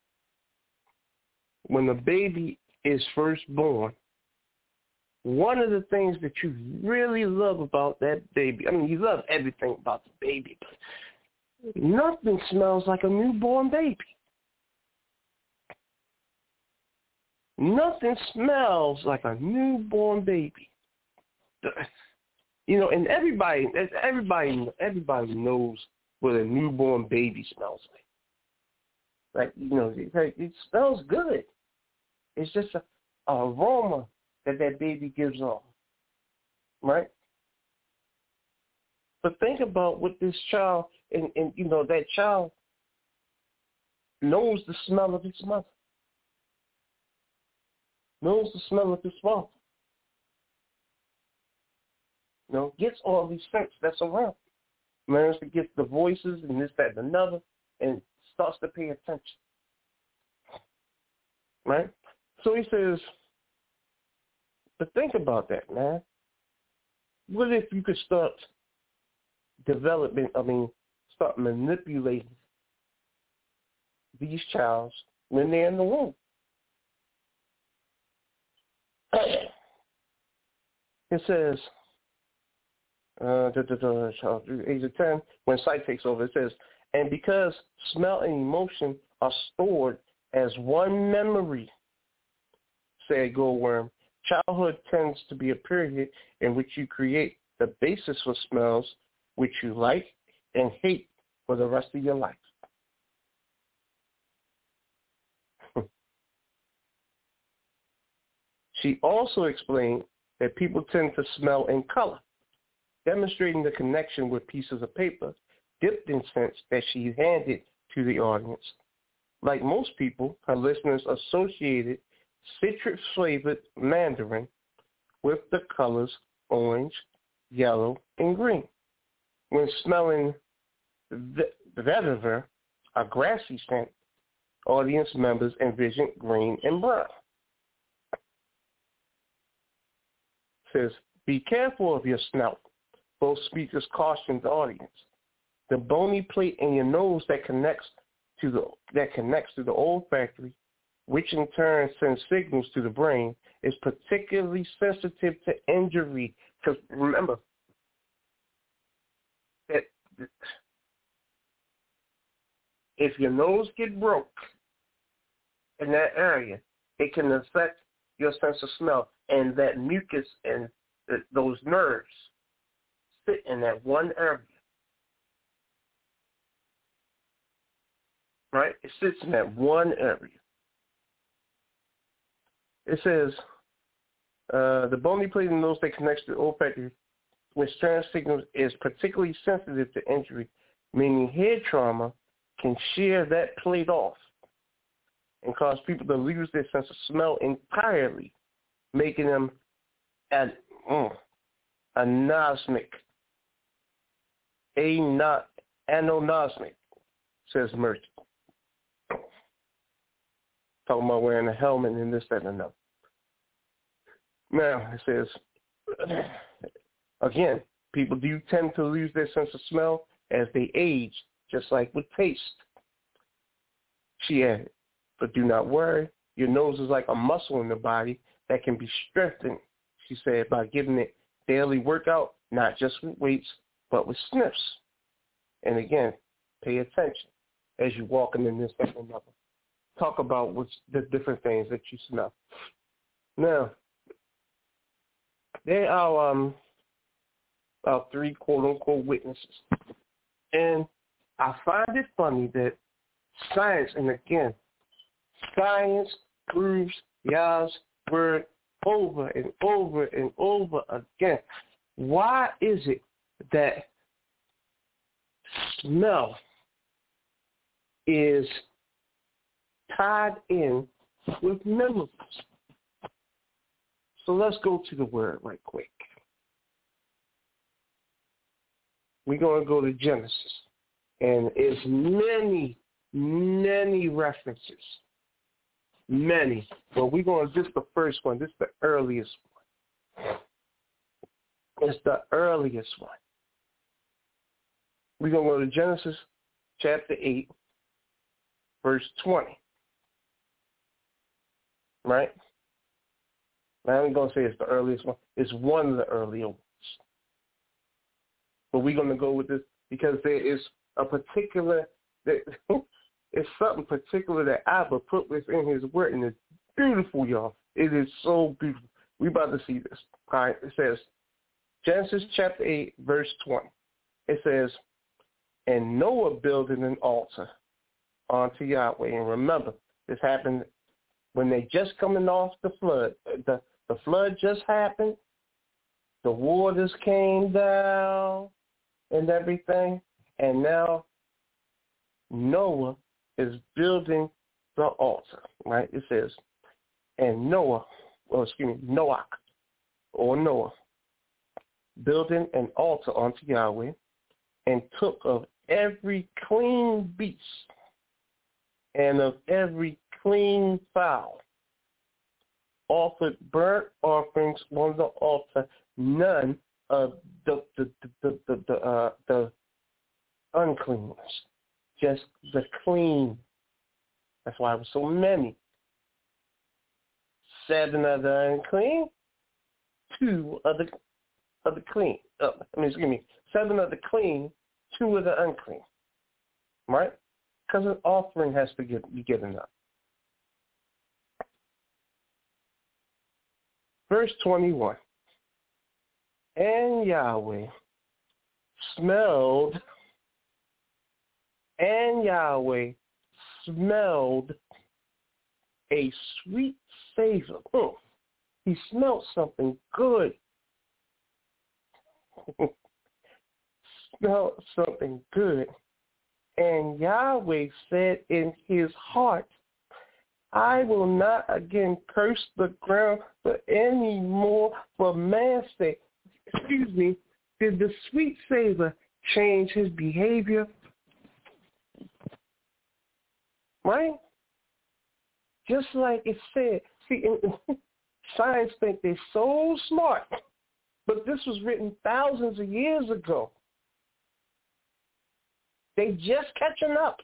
When the baby is first born, one of the things that you really love about that baby, I mean, you love everything about the baby, but nothing smells like a newborn baby. Nothing smells like a newborn baby. You know, and everybody knows what a newborn baby smells like. Like, you know, it smells good. It's just an aroma that baby gives off, right? But think about what this child, and you know, that child knows the smell of its mother, knows the smell of its father, you know, gets all these scents that's around, learns to get the voices and this, that, and another, and starts to pay attention, right? So he says, but think about that, man. What if you could start start manipulating these childs when they're in the womb? It says, age of 10, when sight takes over, it says, and because smell and emotion are stored as one memory, said Goldworm, childhood tends to be a period in which you create the basis for smells which you like and hate for the rest of your life. She also explained that people tend to smell in color, demonstrating the connection with pieces of paper dipped in scents that she handed to the audience. Like most people, her listeners associated citrus-flavored mandarin with the colors orange, yellow, and green. When smelling vetiver, a grassy scent, audience members envisioned green and brown. It says, be careful of your snout. Both speakers cautioned the audience. The bony plate in your nose that connects to the olfactory, which in turn sends signals to the brain, is particularly sensitive to injury. Because remember that if your nose get broke in that area, it can affect your sense of smell, and that mucus and those nerves sit in that one area. Right? It sits in that one area. It says, The bony plate in the nose that connects to the olfactory with strand signals is particularly sensitive to injury, meaning head trauma can shear that plate off and cause people to lose their sense of smell entirely, making them anosmic. Anonosmic, says Merck. Talking about wearing a helmet and this, that, and another. Now, it says, again, people do tend to lose their sense of smell as they age, just like with taste. She added, but do not worry. Your nose is like a muscle in the body that can be strengthened, she said, by giving it daily workout, not just with weights, but with sniffs. And again, pay attention as you're walking in this, that, and another. Talk about what's the different things that you smell. Now, there are three quote-unquote witnesses. And I find it funny that science, and again, science proves Yah's word over and over and over again. Why is it that smell is tied in with memories? So let's go to the word right quick. We're going to go to Genesis. And it's many, many references. Many. But we're going to just the first one. This is the earliest one. It's the earliest one. We're going to go to Genesis chapter 8, verse 20. Right? Now I'm going to say it's the earliest one. It's one of the earlier ones. But we're going to go with this because there is a particular, it's something particular that Abba put within his word, and it's beautiful, y'all. It is so beautiful. We're about to see this. All right, it says, Genesis chapter 8, verse 20. It says, and Noah builded an altar unto Yahweh. And remember, this happened when they just coming off the flood. The flood just happened. The waters came down and everything. And now Noah is building the altar, right? It says, and Noah, building an altar unto Yahweh, and took of every clean beast and of every clean fowl, offered burnt offerings on the altar, none of the uncleanness, just the clean. That's why it was so many. 7 of the unclean, 2 of the clean. 7 of the clean, 2 of the unclean. Right? Because an offering has to be given up. Verse 21. And Yahweh smelled a sweet savor. He smelled something good. Smelled something good. And Yahweh said in his heart, I will not again curse the ground for any more for man's sake. Excuse me, did the sweet savor change his behavior? Right? Just like it said. See, science think they're so smart, but this was written thousands of years ago. They just catching up.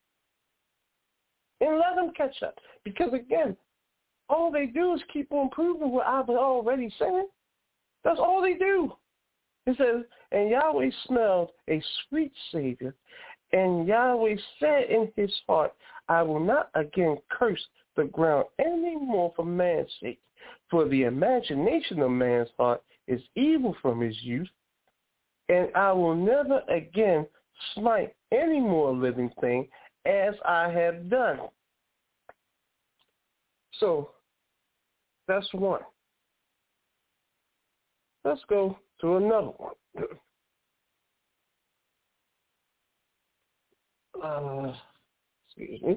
And let them catch up. Because, again, all they do is keep on proving what I've already said. That's all they do. It says, and Yahweh smelled a sweet Savior, and Yahweh said in his heart, I will not again curse the ground any more for man's sake, for the imagination of man's heart is evil from his youth, and I will never again smite any more living thing as I have done. So, that's one. let's go to another one. Excuse me.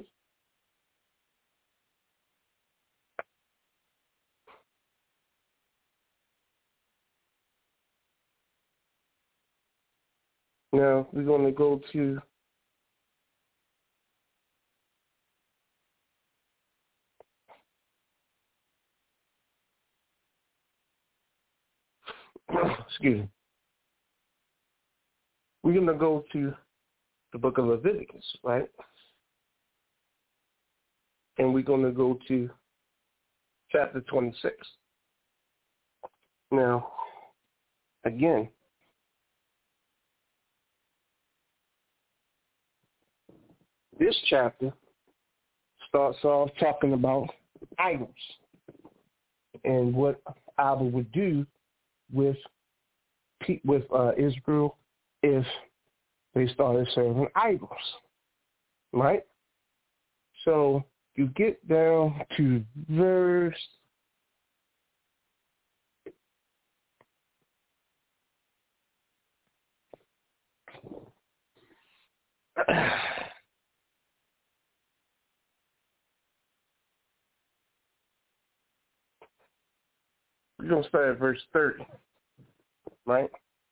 Now we're going to go to excuse me. We're going to go to the book of Leviticus, right? And we're going to go to chapter 26. Now, again, this chapter starts off talking about idols and what Abba would do with Israel if they started serving idols, right? So you get down to verse 30, right?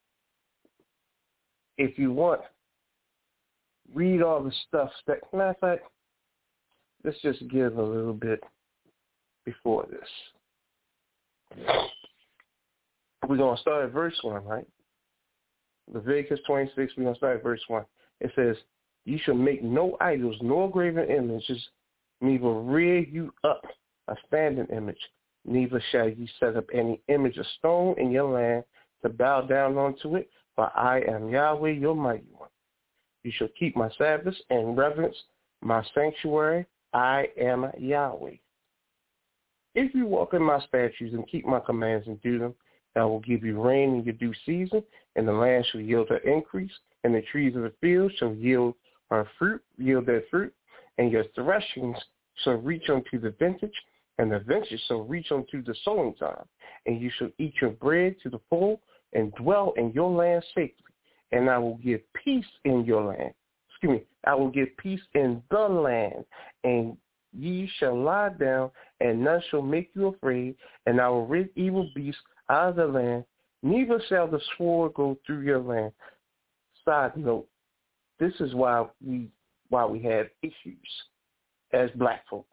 If you want, read all the stuff. Matter of fact, let's just give a little bit before this. We're going to start at verse 1, right? Leviticus 26, we're going to start at verse 1. It says, you shall make no idols, nor graven images, neither rear you up a standing image, neither shall you set up any image of stone in your land to bow down unto it, for I am Yahweh, your mighty one. You shall keep my Sabbaths and reverence my sanctuary. I am Yahweh. If you walk in my statutes and keep my commands and do them, I will give you rain in your due season, and the land shall yield her increase, and the trees of the field shall yield their fruit, and your threshings shall reach unto the vintage, and the vintage shall reach unto the sowing time, and you shall eat your bread to the full, and dwell in your land safely, and I will give peace in your land. I will give peace in the land, and ye shall lie down, and none shall make you afraid, and I will rid evil beasts out of the land, neither shall the sword go through your land. Side note, this is why we have issues as black folk.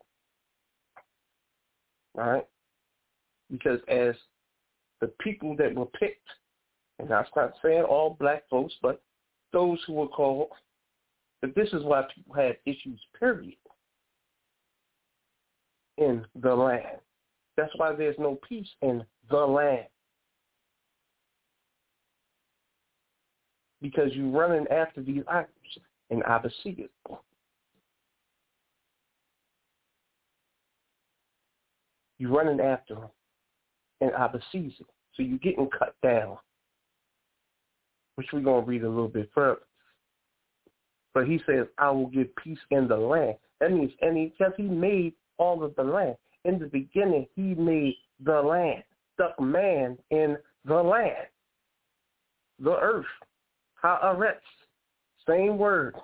All right? Because as the people that were picked, and I'm not saying all black folks, but those who were called, but this is why people have issues, period, in the land. That's why there's no peace in the land. Because you're running after these idols, and I see it. You're running after them, and I sees it. So you're getting cut down, which we're going to read a little bit further. But he says, I will give peace in the land. That means, because he made all of the land. In the beginning, he made the land, stuck man in the land, the earth, haaretz, same word.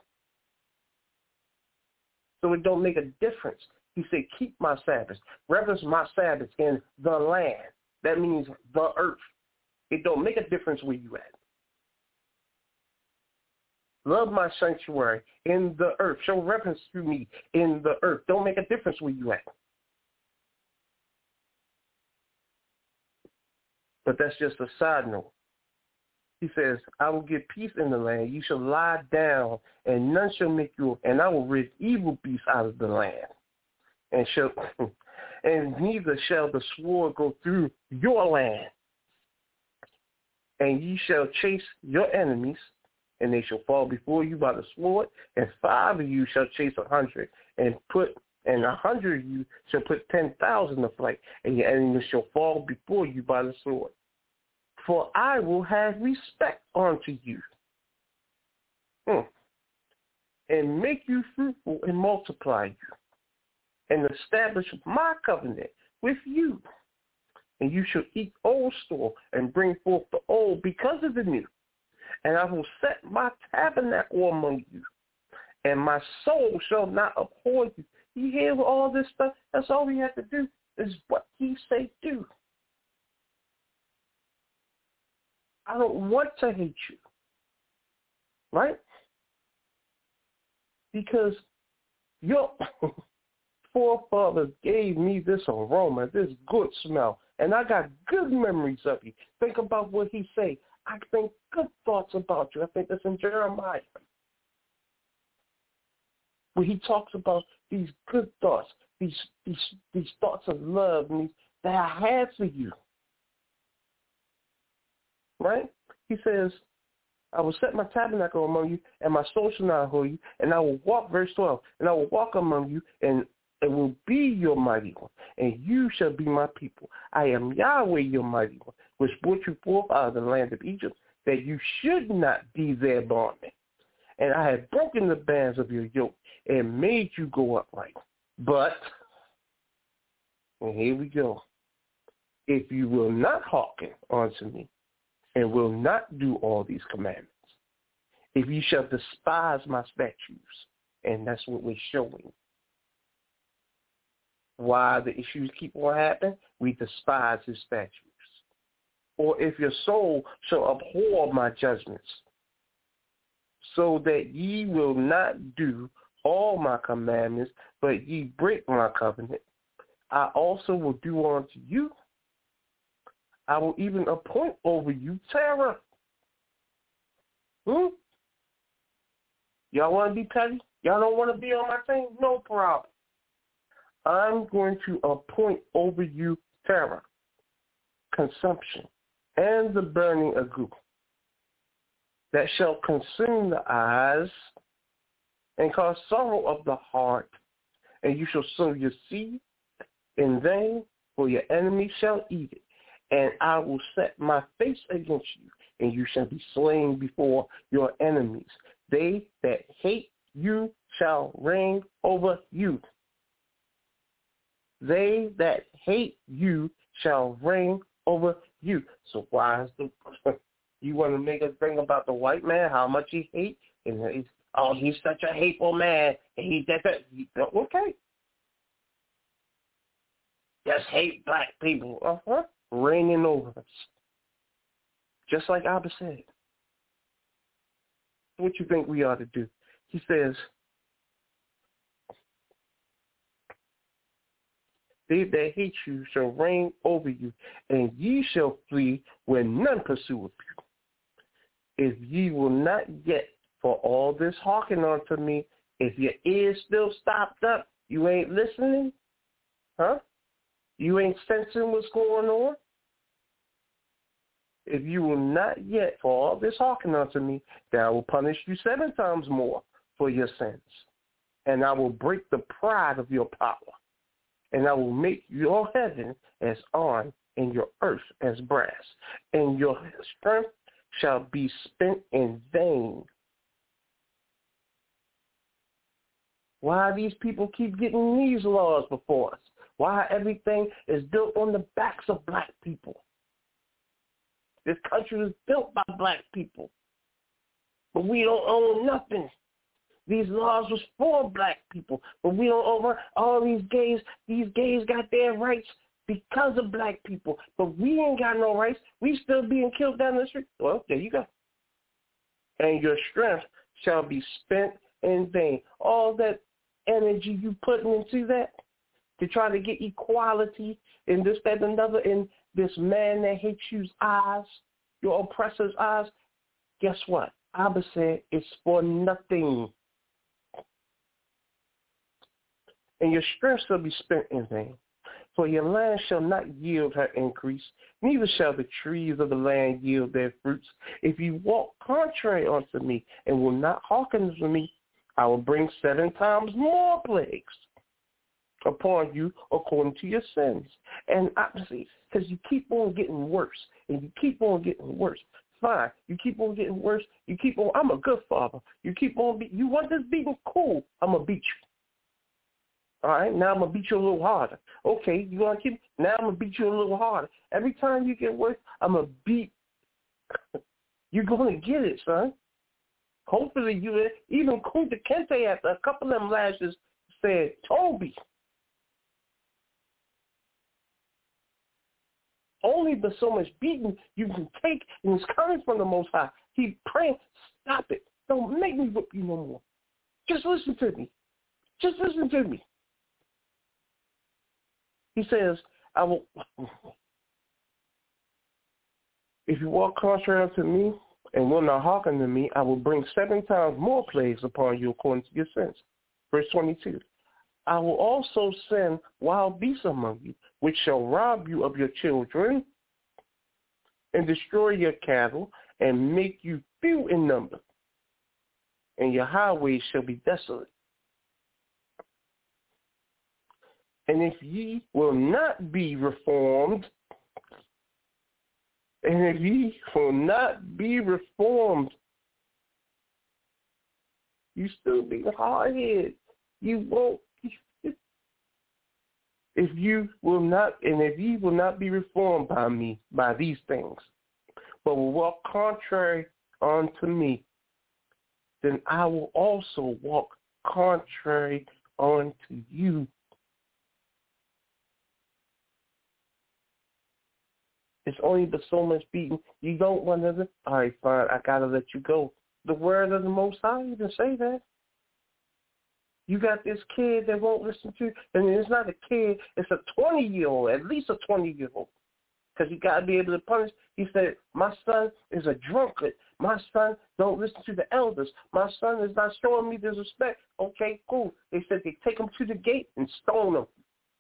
So it don't make a difference. He said, keep my Sabbaths, reverence my Sabbaths in the land. That means the earth. It don't make a difference where you at. Love my sanctuary in the earth. Show reverence to me in the earth. Don't make a difference where you at. But that's just a side note. He says, I will give peace in the land. You shall lie down, and none shall make you up. And I will rid evil beasts out of the land. And neither shall the sword go through your land. And ye shall chase your enemies, and they shall fall before you by the sword. And 5 of you shall chase 100, and 100 of you shall put 10,000 to flight, and your enemies shall fall before you by the sword. For I will have respect unto you, and make you fruitful and multiply you, and establish my covenant with you. and you shall eat old store and bring forth the old because of the new. And I will set my tabernacle among you, and my soul shall not abhor you. You hear all this stuff? That's all we have to do is what he say do. I don't want to hate you, right? Because your forefathers gave me this aroma, this good smell, and I got good memories of you. Think about what he say. I think good thoughts about you. I think that's in Jeremiah, where he talks about these good thoughts, these thoughts of love that I have for you. Right? He says, I will set my tabernacle among you, and my soul shall not abhor you, and I will walk, verse 12, and I will walk among you, and it will be your mighty one, and you shall be my people. I am Yahweh, your mighty one, which brought you forth out of the land of Egypt, that you should not be their bondmen. And I have broken the bands of your yoke and made you go upright. But, and here we go, if you will not hearken unto me, and will not do all these commandments, if you shall despise my statutes, and that's what we're showing. Why the issues keep on happening? We despise his statutes. Or if your soul shall abhor my judgments, so that ye will not do all my commandments, but ye break my covenant, I also will do unto you. I will even appoint over you terror. Y'all want to be petty? Y'all don't want to be on my team? No problem. I'm going to appoint over you terror, consumption, and the burning ague, that shall consume the eyes and cause sorrow of the heart, and you shall sow your seed in vain, for your enemy shall eat it. And I will set my face against you, and you shall be slain before your enemies. They that hate you shall reign over you. They that hate you shall reign over you. So why is you want to make a thing about the white man, how much he hates? And he's such a hateful man. And okay. Just hate black people. Reigning over us. Just like Abba said. What you think we ought to do? He says, they that hate you shall reign over you, and ye shall flee when none pursueth you. If ye will not yet for all this hearken unto me, if your ears still stopped up, you ain't listening, you ain't sensing what's going on. If you will not yet for all this hearken unto me, then I will punish you 7 times more for your sins. And I will break the pride of your power. And I will make your heaven as iron and your earth as brass. And your strength shall be spent in vain. Why these people keep getting these laws before us? Why everything is built on the backs of black people? This country was built by black people. But we don't own nothing. These laws was for black people. But we don't own all these gays. These gays got their rights because of black people. But we ain't got no rights. We still being killed down the street. Well, there you go. And your strength shall be spent in vain. All that energy you putting into that to try to get equality in this, that, and another, in this man that hates you's eyes, your oppressor's eyes, guess what? Abba said it's for nothing. And your strength shall be spent in vain. For your land shall not yield her increase, neither shall the trees of the land yield their fruits. If you walk contrary unto me and will not hearken to me, I will bring 7 times more plagues upon you according to your sins. And obviously, because you keep on getting worse, and you keep on getting worse. Fine, you keep on getting worse. You keep on. I'm a good father. You keep on. You want this beating? Cool. I'm gonna beat All right, now I'm going to beat you a little harder. Okay, you want to keep, now I'm going to beat you a little harder. Every time you get worse, I'm going to beat. You're going to get it, son. Hopefully you, even Kunta Kinte after a couple of them lashes said, Toby, only but so much beating you can take, and it's coming from the Most High. He praying, stop it. Don't make me whip you no more. Just listen to me. Just listen to me. He says, I will, if you walk contrary unto me and will not hearken to me, I will bring 7 times more plagues upon you according to your sins. Verse 22. I will also send wild beasts among you, which shall rob you of your children and destroy your cattle and make you few in number, and your highways shall be desolate. And if ye will not be reformed, you still be hard-headed. You won't. If ye will not be reformed by me, by these things, but will walk contrary unto me, then I will also walk contrary unto you. It's only but so much beating. You don't want to, all right, fine, I got to let you go. The word of the Most High even say that. You got this kid that won't listen to you, and it's not a kid, it's a 20-year-old, at least a 20-year-old, because you got to be able to punish. He said, my son is a drunkard. My son don't listen to the elders. My son is not showing me disrespect. Okay, cool. They said they take him to the gate and stone him.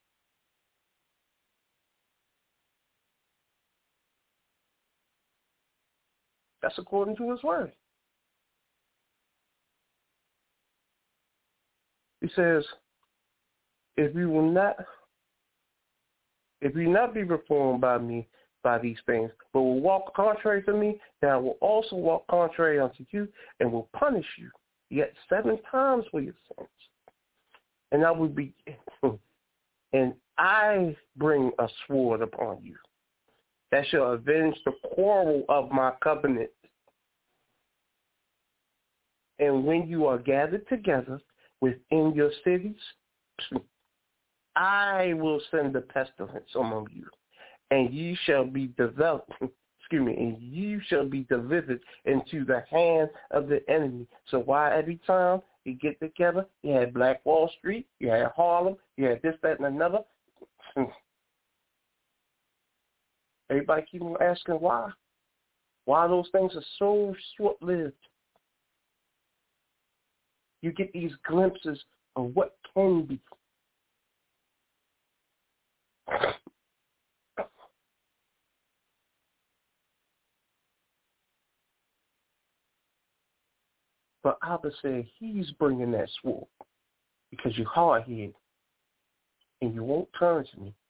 That's according to his word. He says, if you not be reformed by me, by these things, but will walk contrary to me, then I will also walk contrary unto you and will punish you yet 7 times for your sins. And I will be, and I bring a sword upon you that shall avenge the quarrel of my covenant. And when you are gathered together within your cities, I will send the pestilence among you, and ye shall be developed. And you shall be delivered into the hand of the enemy. So why every time you get together, you had Black Wall Street, you had Harlem, you had this, that, and another. Everybody keep on asking why. Why those things are so short-lived. You get these glimpses of what can be. But Abba said he's bringing that sword because you're hard-headed and you won't turn to me.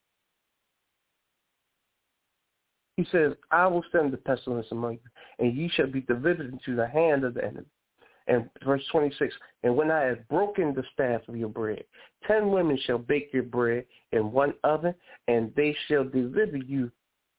He says, I will send the pestilence among you, and ye shall be delivered into the hand of the enemy. And verse 26, and when I have broken the staff of your bread, 10 women shall bake your bread in one oven, and they shall deliver you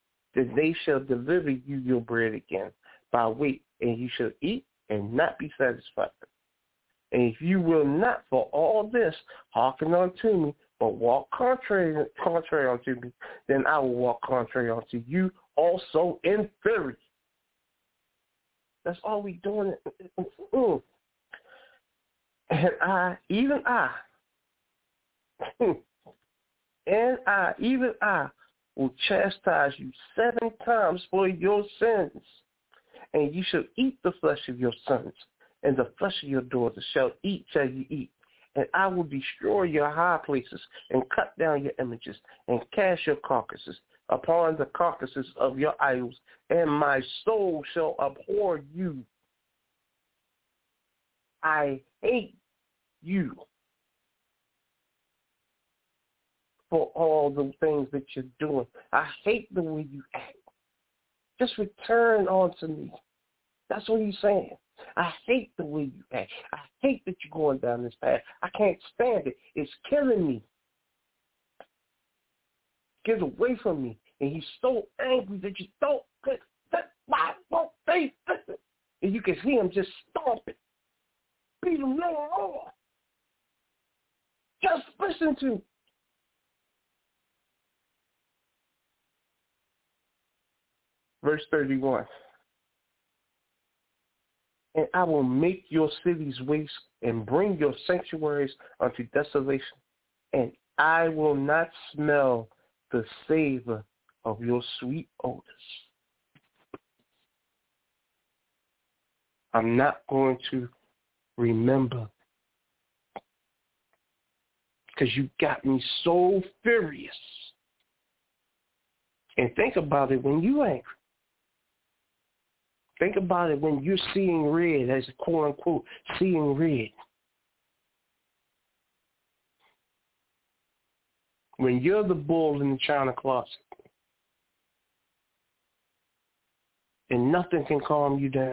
your bread again by weight, and you shall eat and not be satisfied. And if you will not for all this hearken unto me, but walk contrary unto me, then I will walk contrary unto you also in fury. That's all we doing. And I, even I, will chastise you 7 times for your sins. And you shall eat the flesh of your sons, and the flesh of your daughters shall you eat. And I will destroy your high places, and cut down your images, and cast your carcasses upon the carcasses of your idols, and my soul shall abhor you. I hate you for all the things that you're doing. I hate the way you act. Just return unto me. That's what he's saying. I hate the way you act. I hate that you're going down this path. I can't stand it. It's killing me. Get away from me. And he's so angry that you don't put my face. And you can see him just stomping. Beat him no more. Just listen to me. Verse 31. And I will make your cities waste and bring your sanctuaries unto desolation. And I will not smell the savor of your sweet odors. I'm not going to remember because you got me so furious. And think about it when you're angry. Think about it when you're seeing red, as quote unquote, seeing red. When you're the bull in the china closet and nothing can calm you down.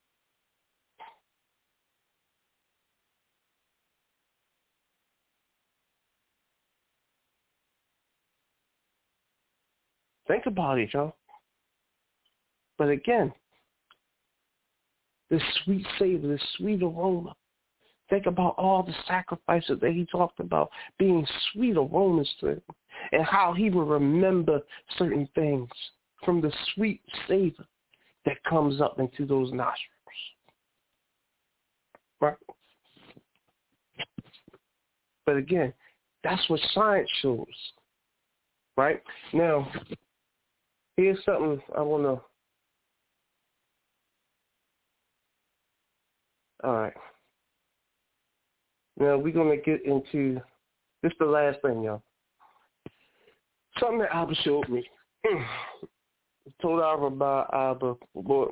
Think about it, y'all. But again, this sweet savor, this sweet aroma. Think about all the sacrifices that he talked about being sweet aromas to him and how he will remember certain things from the sweet savor that comes up into those nostrils. Right? But again, that's what science shows. Right? Now, here's something I want to... All right. Now, we're going to get into... This is the last thing, y'all. Something that Abba showed me. Told Abba about Abba. But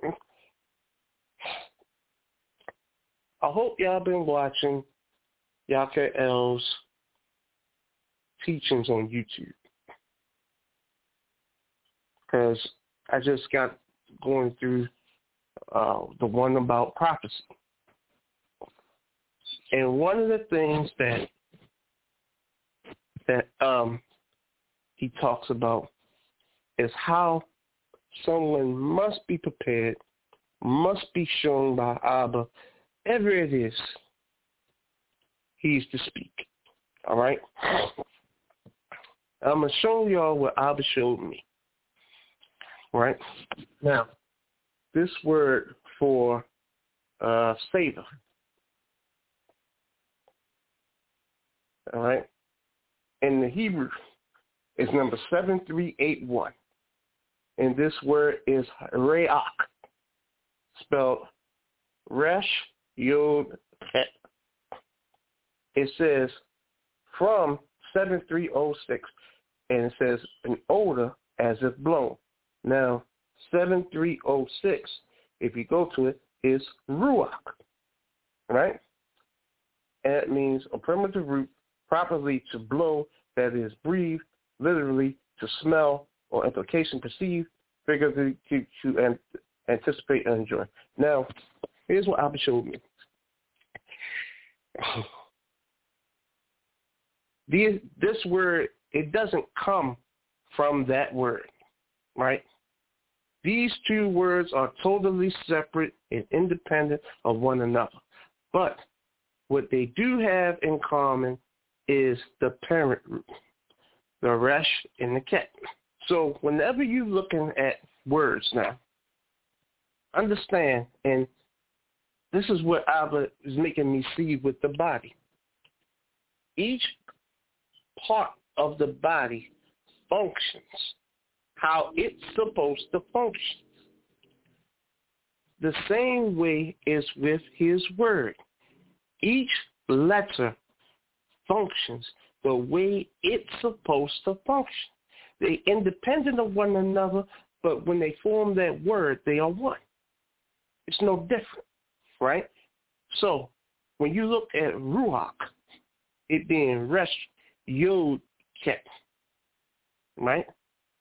I hope y'all been watching Yaka-L's teachings on YouTube. Because I just got going through the one about prophecy. And one of the things that he talks about is how someone must be prepared, must be shown by Abba, whatever it is he's to speak. All right? I'm going to show y'all what Abba showed me. Right? Now, this word for savor. All right? In the Hebrew, it's number 7381. And this word is reach, spelled resh, yod, ket. It says from 7306, and it says an odor as if blown. Now, 7306, if you go to it, is ruach, right? And it means a primitive root, properly to blow, that is breathe, literally to smell, or implication perceive, figuratively to anticipate and enjoy. Now, here's what Abba showed me. This word, it doesn't come from that word, right? These two words are totally separate and independent of one another. But what they do have in common is the parent root, the resh and the ket. So whenever you're looking at words now, understand, and this is what Abba is making me see with the body. Each part of the body functions how it's supposed to function. The same way is with his word. Each letter functions the way it's supposed to function. They're independent of one another, but when they form that word, they are one. It's no different, right? So when you look at ruach, it being resh, yod, ket, right?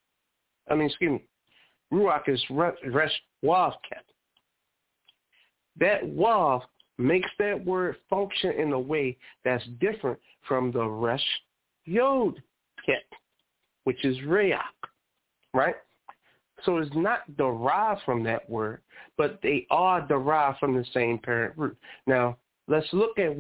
Ruach is resh, wav, ket. that wav makes that word function in a way that's different from the resh yod ket, which is reach, right? So it's not derived from that word, but they are derived from the same parent root. Now, let's look at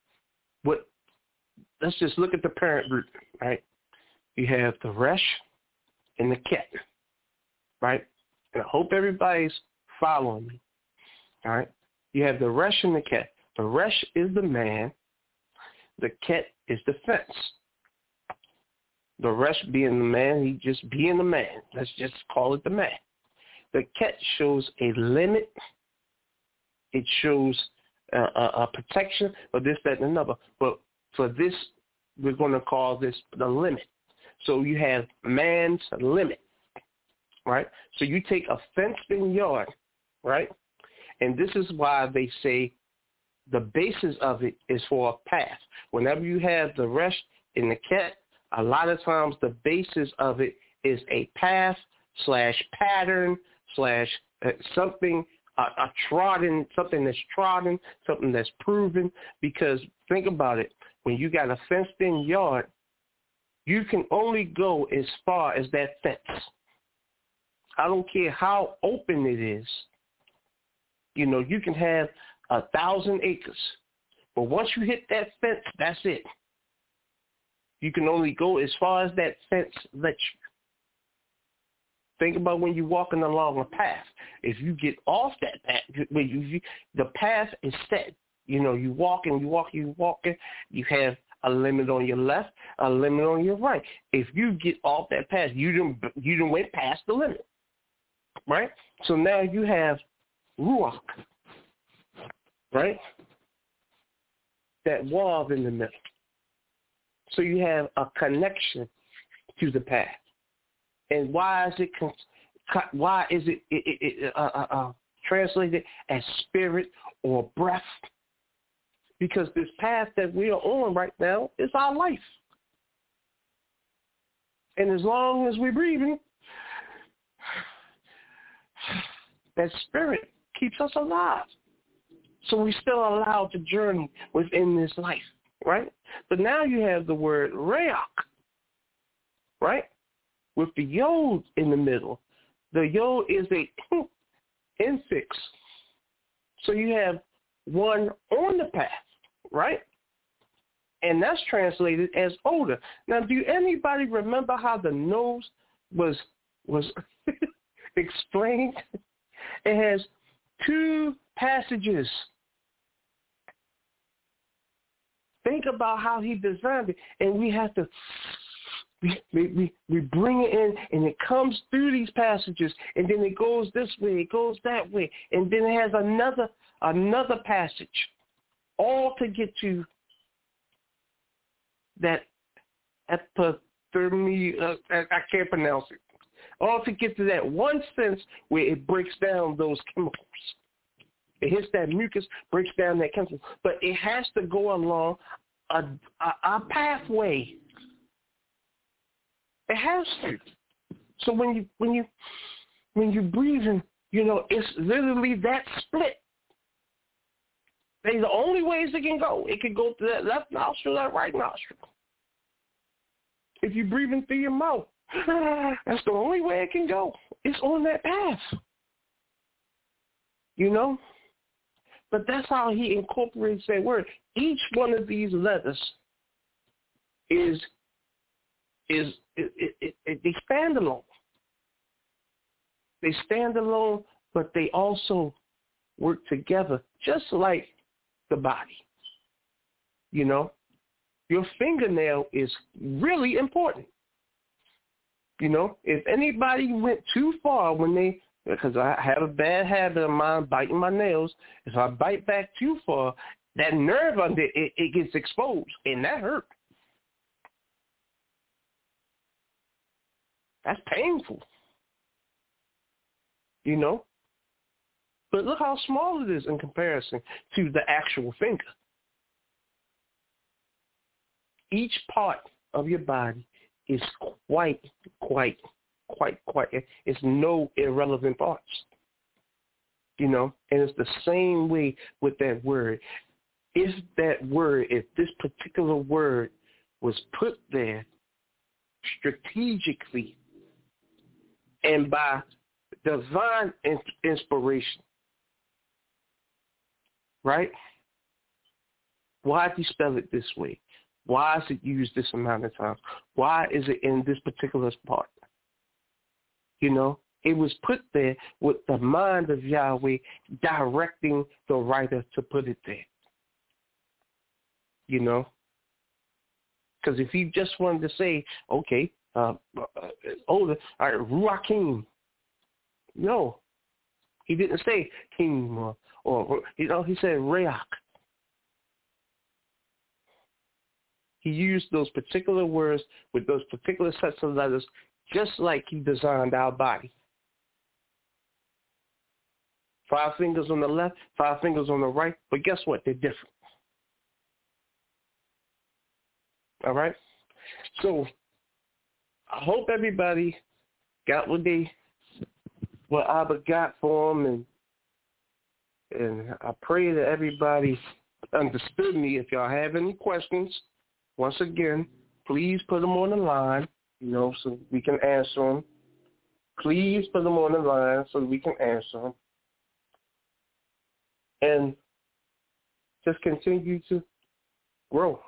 let's just look at the parent root, right? You have the resh and the ket, right? And I hope everybody's following me, all right? You have the resh and the ket. The resh is the man. The ket is the fence. The resh being the man, he just being the man. Let's just call it the man. The ket shows a limit. It shows a protection of this, that, and another. But for this, we're going to call this the limit. So you have man's limit, right? So you take a fenced-in yard, right? And this is why they say the basis of it is for a path. Whenever you have the resh in the ket, a lot of times the basis of it is a path / pattern / something trodden, something that's trodden, something that's proven. Because think about it, when you got a fenced-in yard, you can only go as far as that fence. I don't care how open it is. You know, you can have 1,000 acres, but once you hit that fence, that's it. You can only go as far as that fence lets you. Think about when you're walking along a path. If you get off that path, the path is set. You know, you walking. You have a limit on your left, a limit on your right. If you get off that path, you done went past the limit, right? So now you have ruach, right? That wav in the middle. So you have a connection to the path. And why is it translated as spirit or breath? Because this path that we are on right now is our life. And as long as we're breathing, that spirit keeps us alive. So we're still allowed to journey within this life, right? But now you have the word reach, right? With the yod in the middle. The yod is a infix. So you have one on the path, right? And that's translated as odor. Now, do anybody remember how the nose was explained? It has 2 passages. Think about how he designed it, and we have to we bring it in, and it comes through these passages, and then it goes this way, it goes that way, and then it has another passage, all to get to that epithermy. I can't pronounce it. All to get to that one sense where it breaks down those chemicals. It hits that mucus, breaks down that chemical, but it has to go along a pathway. It has to. So when you breathing, you know, it's literally that split. They're the only ways it can go. It can go to that left nostril, that right nostril. If you're breathing through your mouth, that's the only way it can go. It's on that path. You know? But that's how he incorporates that word. Each one of these letters is they stand alone. They stand alone, but they also work together, just like the body. You know, your fingernail is really important. You know, if anybody went too far because I have a bad habit of mine biting my nails, if I bite back too far, that nerve under it gets exposed, and that hurt. That's painful. You know? But look how small it is in comparison to the actual finger. Each part of your body is quite, it's no irrelevant parts. And it's the same way with that word. If this particular word was put there strategically and by divine inspiration, right? Why did he spell it this way? Why is it used this amount of times? Why is it in this particular part? It was put there with the mind of Yahweh directing the writer to put it there. Because if he just wanted to say, okay, older, all right, Ruachim. No, he didn't say King or he said Reach. He used those particular words with those particular sets of letters, just like he designed our body. 5 fingers on the left, 5 fingers on the right, but guess what? They're different. All right? So I hope everybody got what Abba got for them, and I pray that everybody understood me. If y'all have any questions, once again, please put them on the line, so we can answer them. Please put them on the line so we can answer them. And just continue to grow.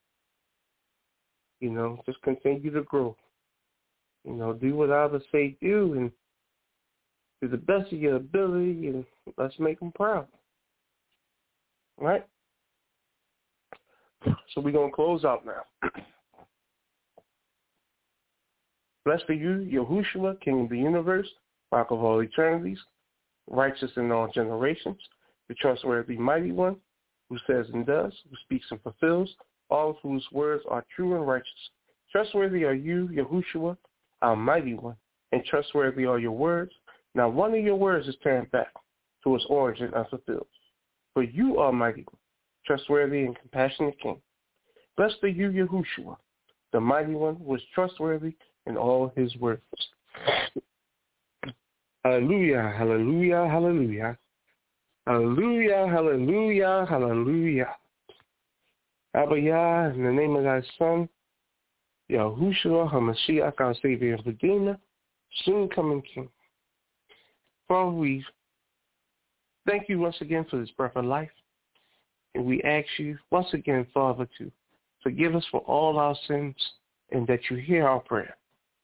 Just continue to grow. Do what I would say do, and to the best of your ability, and let's make them proud. All right? So we're going to close out now. Blessed are you, Yahushua, King of the universe, Rock of all eternities, righteous in all generations, the trustworthy mighty one, who says and does, who speaks and fulfills, all of whose words are true and righteous. Trustworthy are you, Yahushua, our mighty one, and trustworthy are your words. Now one of your words is turned back to its origin unfulfilled. For you are mighty one, trustworthy and compassionate King. Blessed are you, Yahushua, the mighty one who is trustworthy in all his words. Hallelujah, hallelujah, hallelujah. Hallelujah, hallelujah, hallelujah. Abba Yah, in the name of thy Son, Yahushua HaMashiach, our Savior and Redeemer, soon coming King. Father, we thank you once again for this breath of life. And we ask you once again, Father, to forgive us for all our sins and that you hear our prayer.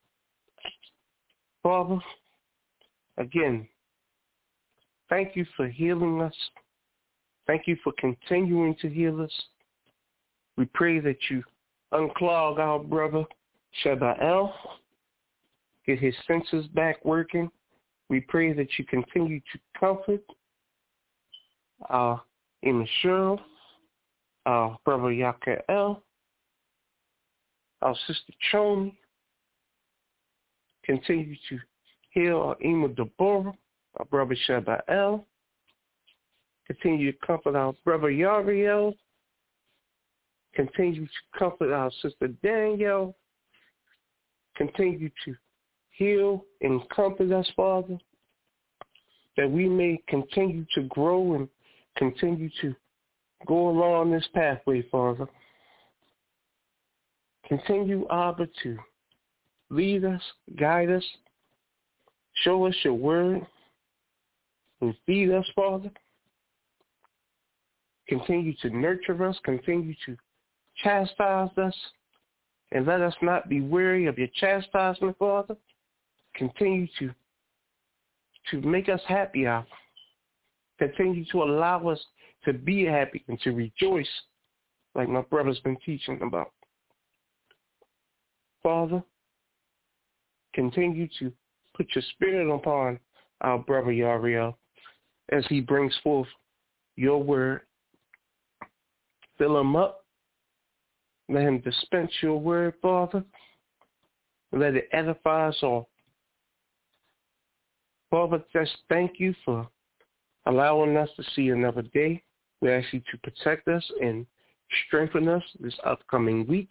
Father, again, thank you for healing us. Thank you for continuing to heal us. We pray that you unclog our brother, Shebael, get his senses back working. We pray that you continue to comfort our Immature, our brother Yakael, our sister Choni. Continue to heal our Ima Deborah, our brother Shebael. Continue to comfort our brother Yariel. Continue to comfort our sister Danielle. Continue to heal and comfort us, Father, that we may continue to grow and continue to go along this pathway, Father. Continue, Abba, to lead us, guide us, show us your word, and feed us, Father. Continue to nurture us, continue to chastise us, and let us not be weary of your chastisement, Father. Continue to make us happy, Abba. Continue to allow us to be happy and to rejoice like my brother's been teaching about. Father, continue to put your spirit upon our brother Yariel as he brings forth your word. Fill him up. Let him dispense your word, Father. Let it edify us all. Father, just thank you for allowing us to see another day. We ask you to protect us and strengthen us this upcoming week.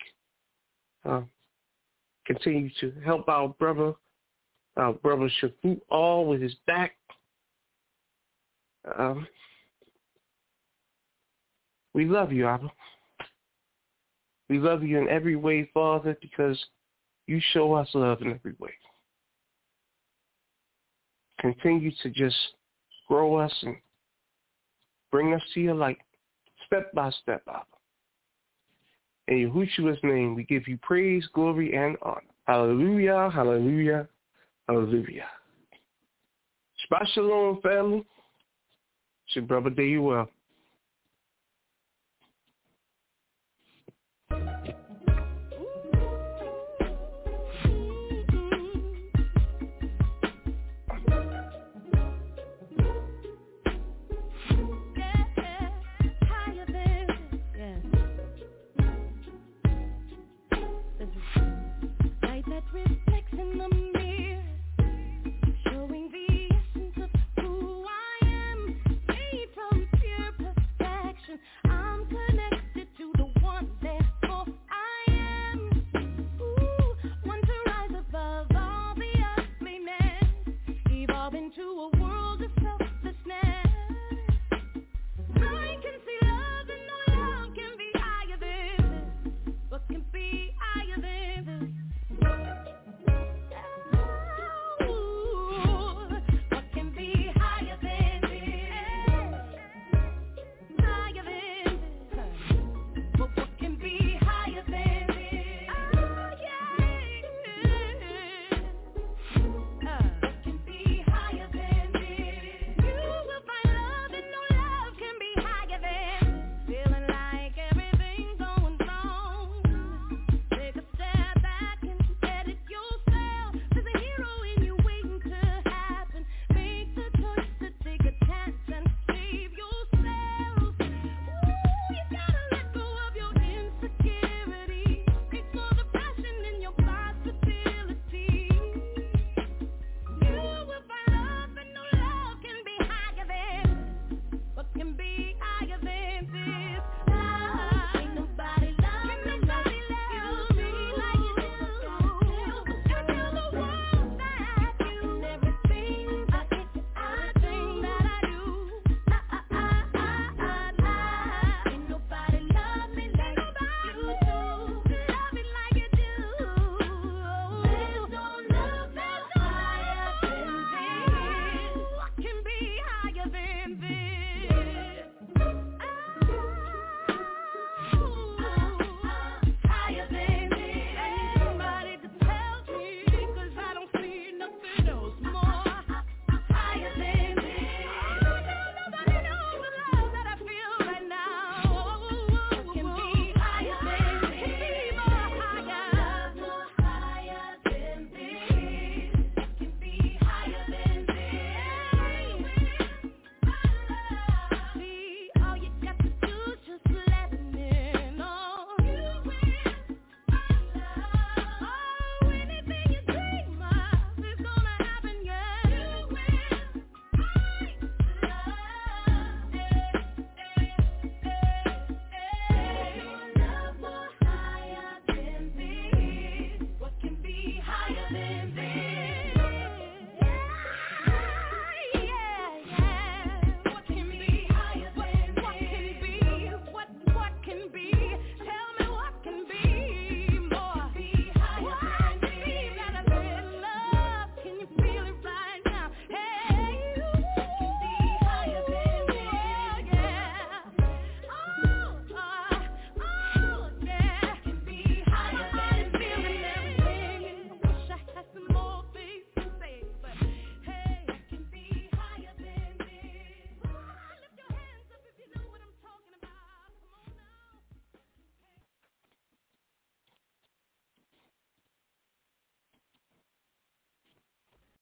Continue to help our brother Shafut all with his back. We love you, Abba. We love you in every way, Father, because you show us love in every way. Continue to just grow us and bring us to your light, step by step, Abba. In Yahushua's name, we give you praise, glory, and honor. Hallelujah, hallelujah, hallelujah. Shabbat shalom, family. It's your brother Dayuel.